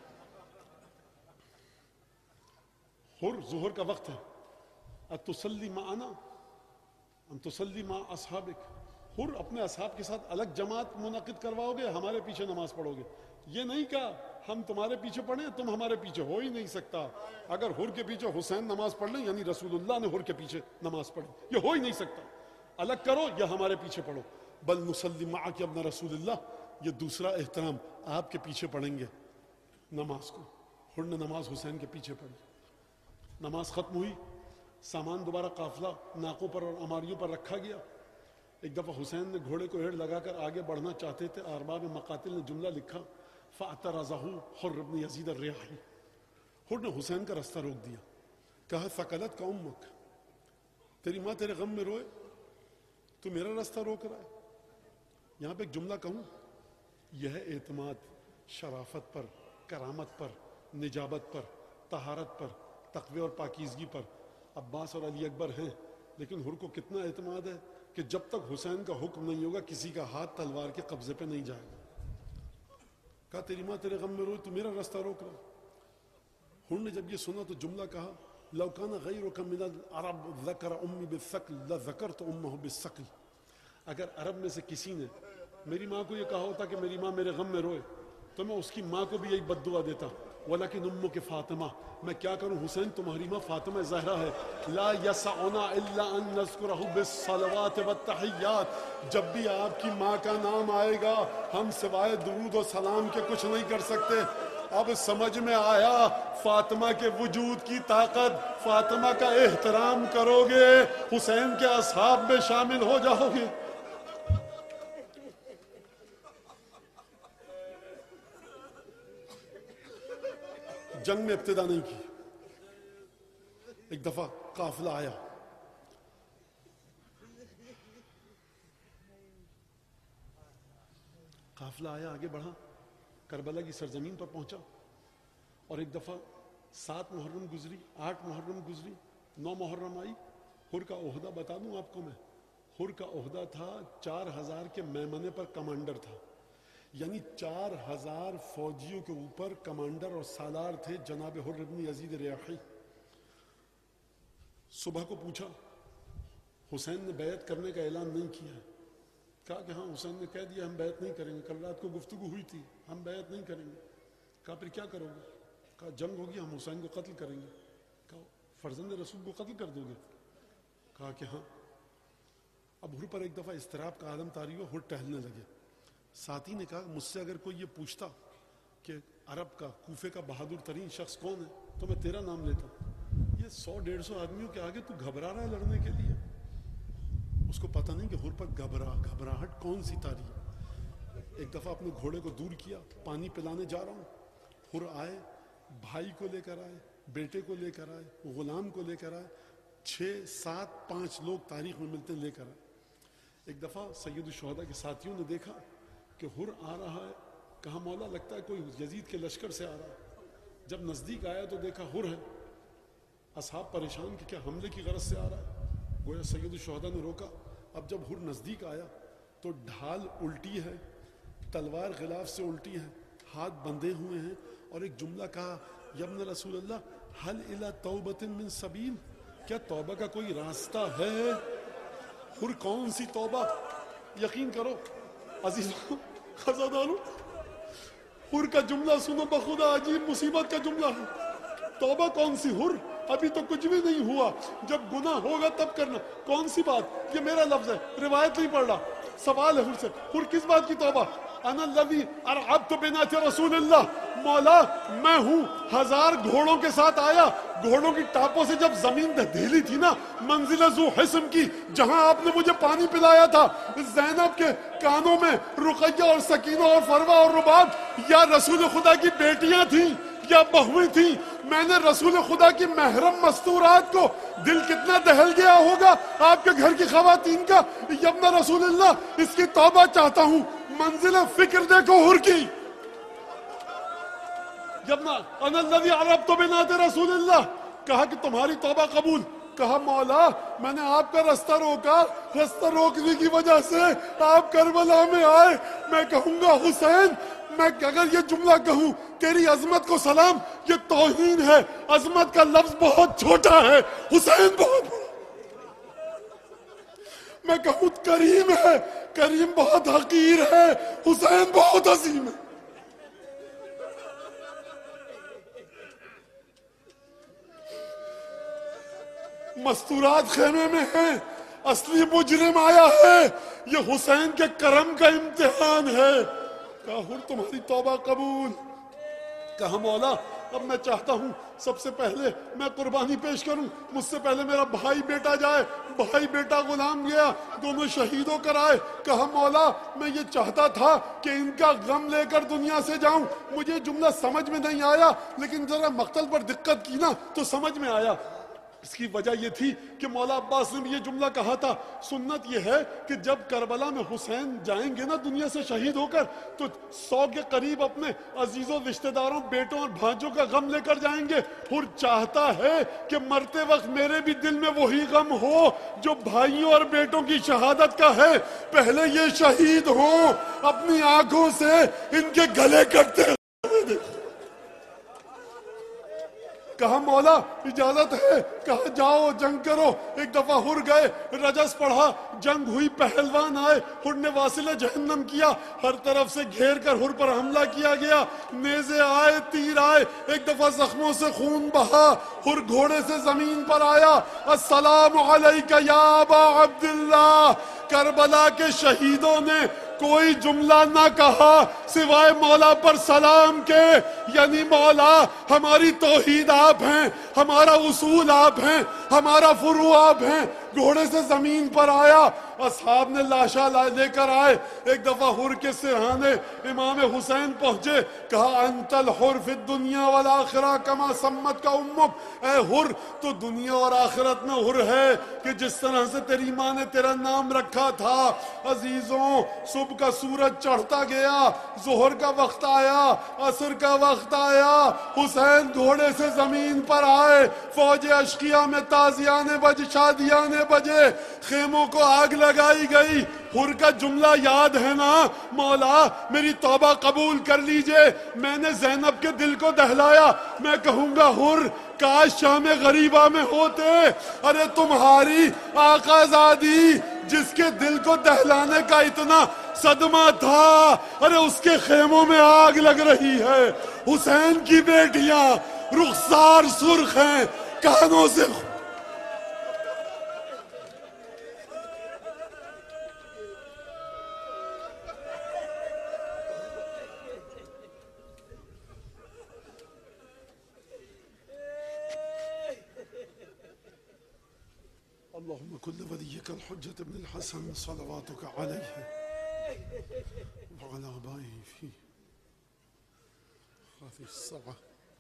A: حر ظہر کا وقت ہے، اتسلی معنا ام تسلی مع اصحابک، حر اپنے اصحاب کے ساتھ الگ جماعت منعقد کرواؤ گے، ہمارے پیچھے نماز پڑھو گے؟ یہ نہیں کہا ہم تمہارے پیچھے پڑھیں تم ہمارے پیچھے، ہو ہی نہیں سکتا۔ اگر حر کے پیچھے حسین نماز پڑھ لیں یعنی رسول اللہ نے حر کے پیچھے نماز پڑھی، یہ ہو ہی نہیں سکتا۔ الگ کرو یا ہمارے پیچھے پڑھو۔ بل نصلی معک ابن رسول اللہ، یہ دوسرا احترام، آپ کے پیچھے پڑھیں گے نماز کو۔ حر نے نماز حسین کے پیچھے پڑھی، نماز ختم ہوئی، سامان دوبارہ قافلہ ناکوں پر اور اماریوں پر رکھا گیا۔ ایک دفعہ حسین نے گھوڑے کو ایڑ لگا کر آگے بڑھنا چاہتے تھے، ارباب مقاتل نے جملہ لکھا، فاعترضه حر بن یزید الریاحی، حر نے حسین کا راستہ روک دیا، کہا ثقلت کا امک، تیری ماں تیرے غم میں روئے تو میرا راستہ روک رہا ہے۔ یہاں پہ ایک جملہ کہوں، یہ ہے اعتماد شرافت پر، کرامت پر، نجابت پر، طہارت پر، تقوی اور پاکیزگی پر۔ عباس اور علی اکبر ہیں، لیکن حر کو کتنا اعتماد ہے کہ جب تک حسین کا حکم نہیں ہوگا کسی کا ہاتھ تلوار کے قبضے پہ نہیں جائے گا۔ کہا تیری ماں تیرے غم میں روئے تو میرا راستہ روک رہا۔ حر نے جب یہ سنا تو جملہ کہا، لو کان غیرک من العرب ذکر امی بالثقل لذکرت امہ بالثقل، اگر عرب میں سے کسی نے میری ماں کو یہ کہا ہوتا کہ میری ماں میرے غم میں روئے تو میں اس کی ماں کو بھی یہی بد دعا دیتا، ولیکن امک فاطمہ، میں کیا کروں حسین تمہاری ماں فاطمہ زہرا ہے، لا یسعنا الا ان نذکرہ بالصلوات والتحیات، جب بھی آپ کی ماں کا نام آئے گا ہم سوائے درود و سلام کے کچھ نہیں کر سکتے۔ اب سمجھ میں آیا فاطمہ کے وجود کی طاقت. فاطمہ کا احترام کرو گے حسین کے اصحاب میں شامل ہو جاؤ گے. جنگ میں ابتدا نہیں کی. ایک دفعہ قافلہ آیا, قافلہ آیا آگے بڑھا, کربلا کی سرزمین پر پہنچا, اور ایک دفعہ سات محرم گزری, آٹھ محرم گزری, نو محرم آئی. حر کا عہدہ بتا دوں آپ کو میں, حر کا عہدہ تھا چار ہزار کے میمنے پر کمانڈر تھا, یعنی چار ہزار فوجیوں کے اوپر کمانڈر اور سالار تھے جناب حر بن یزید ریاحی. صبح کو پوچھا, حسین نے بیعت کرنے کا اعلان نہیں کیا ہے. کہا کہ ہاں حسین نے کہہ دیا ہم بیعت نہیں کریں گے, کل رات کو گفتگو ہوئی تھی, ہم بیعت نہیں کریں گے. کہا پھر کیا کرو گے؟ کہا جنگ ہوگی, ہم حسین کو قتل کریں گے. کہا فرزند رسول کو قتل کر دو گے؟ کہا کہ ہاں. اب حر پر ایک دفعہ اضطراب کا عالم طاری ہوا, حر ٹہلنے لگے. ساتھی نے کہا مجھ سے اگر کوئی یہ پوچھتا کہ عرب کا کوفے کا بہادر ترین شخص کون ہے تو میں تیرا نام لیتا. یہ سو ڈیڑھ سو آدمیوں کے آگے تو گھبرا رہا ہے لڑنے کے لیے. اس کو پتہ نہیں کہ حر پر گھبرا گھبراہٹ کون سی تاری. ایک دفعہ اپنے گھوڑے کو دور کیا, پانی پلانے جا رہا ہوں. حر آئے, بھائی کو لے کر آئے, بیٹے کو لے کر آئے, غلام کو لے کر آئے, چھ سات پانچ لوگ تاریخ میں ملتے لے کر آئے. ایک دفعہ سید الشہداء کے ساتھیوں نے دیکھا کہ حر آ رہا ہے. کہا مولا لگتا ہے کوئی یزید کے لشکر سے آ رہا ہے. جب نزدیک آیا تو دیکھا حر ہے. اصحاب پریشان کہ کیا حملے کی غرض سے آ رہا ہے. گویا سید الشہداء نے روکا. اب جب حر نزدیک آیا تو ڈھال الٹی ہے, تلوار غلاف سے الٹی ہے, ہاتھ بندھے ہوئے ہیں, اور ایک جملہ کہا یا ابن رسول اللہ حل الی توبۃ من سبیل, کیا توبہ کا کوئی راستہ ہے؟ حر کون سی توبہ؟ یقین کرو عزیزوں خزاداروں, حر کا جملہ سنو بخدا عجیب مصیبت کا جملہ ہے. توبہ کون سی حر؟ ابھی تو کچھ بھی نہیں ہوا, جب گناہ ہوگا تب کرنا. کون سی بات؟ یہ میرا لفظ ہے, روایت نہیں پڑھ رہا. سوال ہے حر سے, حر کس بات کی توبہ؟ انا الذی ارعبت بنات رسول اللہ, مولا میں ہوں ہزار گھوڑوں کے ساتھ آیا. گھوڑوں کی ٹاپوں سے جب زمین ڈھیلی تھی نا, منزل ذو حسم کی, جہاں آپ نے مجھے پانی پلایا تھا, زینب کے کانوں میں رقیہ اور سکینہ اور فروا اور رباب یا رسول خدا کی بیٹیاں تھیں یا بہویں تھیں. میں نے رسول خدا کی محرم مستورات کو, دل کتنا دہل گیا ہوگا آپ کے گھر کی خواتین کا. یبنا رسول اللہ اس کی توبہ چاہتا ہوں. منزل فکر دیکھو حر کی. یبنا انا الذی عرفت بنات رسول اللہ, کہا کہ تمہاری توبہ قبول. کہا مولا میں نے آپ کا رستہ روکا, رستہ روکنے کی وجہ سے آپ کربلا میں آئے. میں کہوں گا حسین, میں اگر یہ جملہ کہوں تیری عظمت کو سلام, یہ توہین ہے. عظمت کا لفظ بہت چھوٹا ہے, حسین بہت بڑا. میں کہوں کریم ہے, کریم بہت حقیر ہے, حسین بہت عظیم ہے. مستورات خیمے میں ہیں, اصلی مجرم آیا ہے, یہ حسین کے کرم کا امتحان ہے. کہا حر تمہاری توبہ قبول. کہا مولا اب میں چاہتا ہوں سب سے پہلے میں قربانی پیش کروں, مجھ سے پہلے میرا بھائی بیٹا جائے. بھائی بیٹا غلام گیا, دونوں شہید ہو کر آئے. کہا مولا میں یہ چاہتا تھا کہ ان کا غم لے کر دنیا سے جاؤں. مجھے جملہ سمجھ میں نہیں آیا, لیکن ذرا مقتل پر دقت کی نا تو سمجھ میں آیا. اس کی وجہ یہ تھی کہ مولا عباس نے یہ جملہ کہا تھا, سنت یہ ہے کہ جب کربلا میں حسین جائیں گے نا دنیا سے شہید ہو کر, تو سو کے قریب اپنے عزیزوں رشتہ داروں بیٹوں اور بھانجوں کا غم لے کر جائیں گے. حر چاہتا ہے کہ مرتے وقت میرے بھی دل میں وہی غم ہو جو بھائیوں اور بیٹوں کی شہادت کا ہے. پہلے یہ شہید ہوں, اپنی آنکھوں سے ان کے گلے کٹتے ہوئے. کہا مولا اجازت ہے کہا جاؤ جنگ کرو. ایک دفعہ ہر گئے, رجس پڑھا, جنگ ہوئی, پہلوان آئے, ہر نے واصل جہنم کیا, ہر طرف سے گھیر کر ہر پر حملہ کیا گیا, نیزے آئے, تیر آئے, ایک دفعہ زخموں سے خون بہا, ہر گھوڑے سے زمین پر آیا, السلام علیکہ یا ابا عبداللہ. کربلا کے شہیدوں نے کوئی جملہ نہ کہا سوائے مولا پر سلام کے, یعنی مولا ہماری توحید آپ ہیں, ہمارا اصول آپ ہیں, ہمارا فروع آپ ہیں. گھوڑے سے زمین پر آیا, اصحاب نے لاشا لے کر آئے. ایک دفعہ حر کے سرہانے امام حسین پہنچے, کہا انت الحر فی الدنیا والآخرہ کما سمت کا امک. اے حر تو دنیا اور آخرت میں حر ہے کہ جس طرح سے تیری ماں نے تیرا نام رکھا تھا. عزیزوں, صبح کا سورج چڑھتا گیا, ظہر کا وقت آیا, عصر کا وقت آیا, حسین گھوڑے سے زمین پر آئے, فوج اشقیہ میں تازیانے بج, شادیانے بجے, خیموں کو آگ لگائی گئی. حر کا جملہ یاد ہے نا, مولا میری توبہ قبول کر لیجئے, میں نے زینب کے دل کو دہلایا. میں کہوں گا حر کاش شام غریبہ میں ہوتے. ارے تمہاری آقا زادی جس کے دل کو دہلانے کا اتنا صدمہ تھا, ارے اس کے خیموں میں آگ لگ رہی ہے. حسین کی بیٹیاں رخسار سرخ ہیں, کانوں سے اللهم كل وليك الحجة ابن الحسن صلواتك عليه وعلى آبائه في هذه الساعة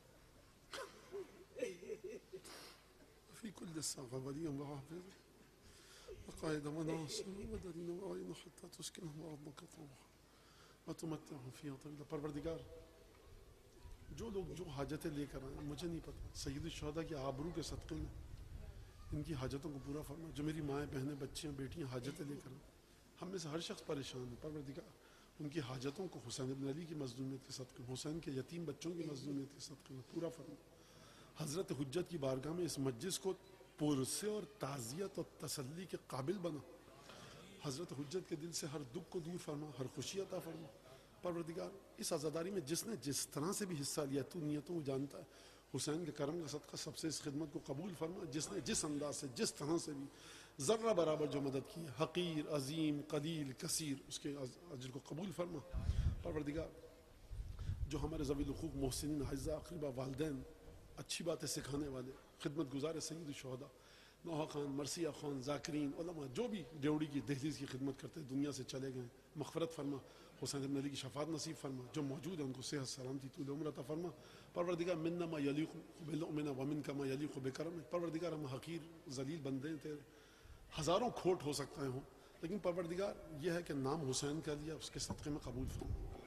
A: في كل الساعة وليا وحافظا وقائد مناصر ودليل وعين حتى تسكنهم أرضك طوعا وتمتعهم فيها طويلا. پروردگار جو لوگ جو حاجتیں لے کر آئے, مجھے نہیں پتا, سید الشہداء کی آبرو کے صدقے میں ان کی حاجتوں کو پورا فرما. جو میری مائیں, بہنیں, بچیاں, بیٹیاں حاجتیں لے کر, ہم میں سے ہر شخص پریشان ہے, پروردگار ان کی حاجتوں کو حسین ابن علی کی مظلومیت کے صدقے, حسین کے یتیم بچوں کی مظلومیت کے صدقے میں پورا فرما. حضرت حجت کی بارگاہ میں اس مجلس کو پرسے اور تعزیت اور تسلی کے قابل بنا. حضرت حجت کے دل سے ہر دکھ کو دور فرما, ہر خوشی عطا فرما. پروردگار اس عزاداری میں جس نے جس طرح سے بھی حصہ لیا, تو نیتوں کو جانتا ہے. حسین کے کرم کا صدقہ سب سے اس خدمت کو قبول فرما. جس نے جس انداز سے, جس طرح سے بھی ذرہ برابر جو مدد کی, حقیر, عظیم, قلیل, کثیر, اس کے اجر کو قبول فرما. پروردگار جو ہمارے ذوی الحقوق, محسنین, اعزاء, اقربا, والدین, اچھی باتیں سکھانے والے, خدمت گزار سید الشہداء, نوحہ خان, مرثیہ خان, ذاکرین, علماء جو بھی ڈیوڑی کی دہلیز کی خدمت کرتے دنیا سے چلے گئے, مغفرت فرما. حسین ابن علی کی شفاعت نصیب فرما. جو موجود ہیں ان کو صحت, سلامتی, طول عمر عطا فرما. پروردگار منا ما یلیق بالمؤمن ومنک ما یلیق بکرمک. پروردگار ہم حقیر ذلیل بندے ہیں تیرے, ہزاروں کھوٹ ہو سکتے ہوں, لیکن پروردگار یہ ہے کہ نام حسین کا لیا, اس کے صدقے میں قبول فرما.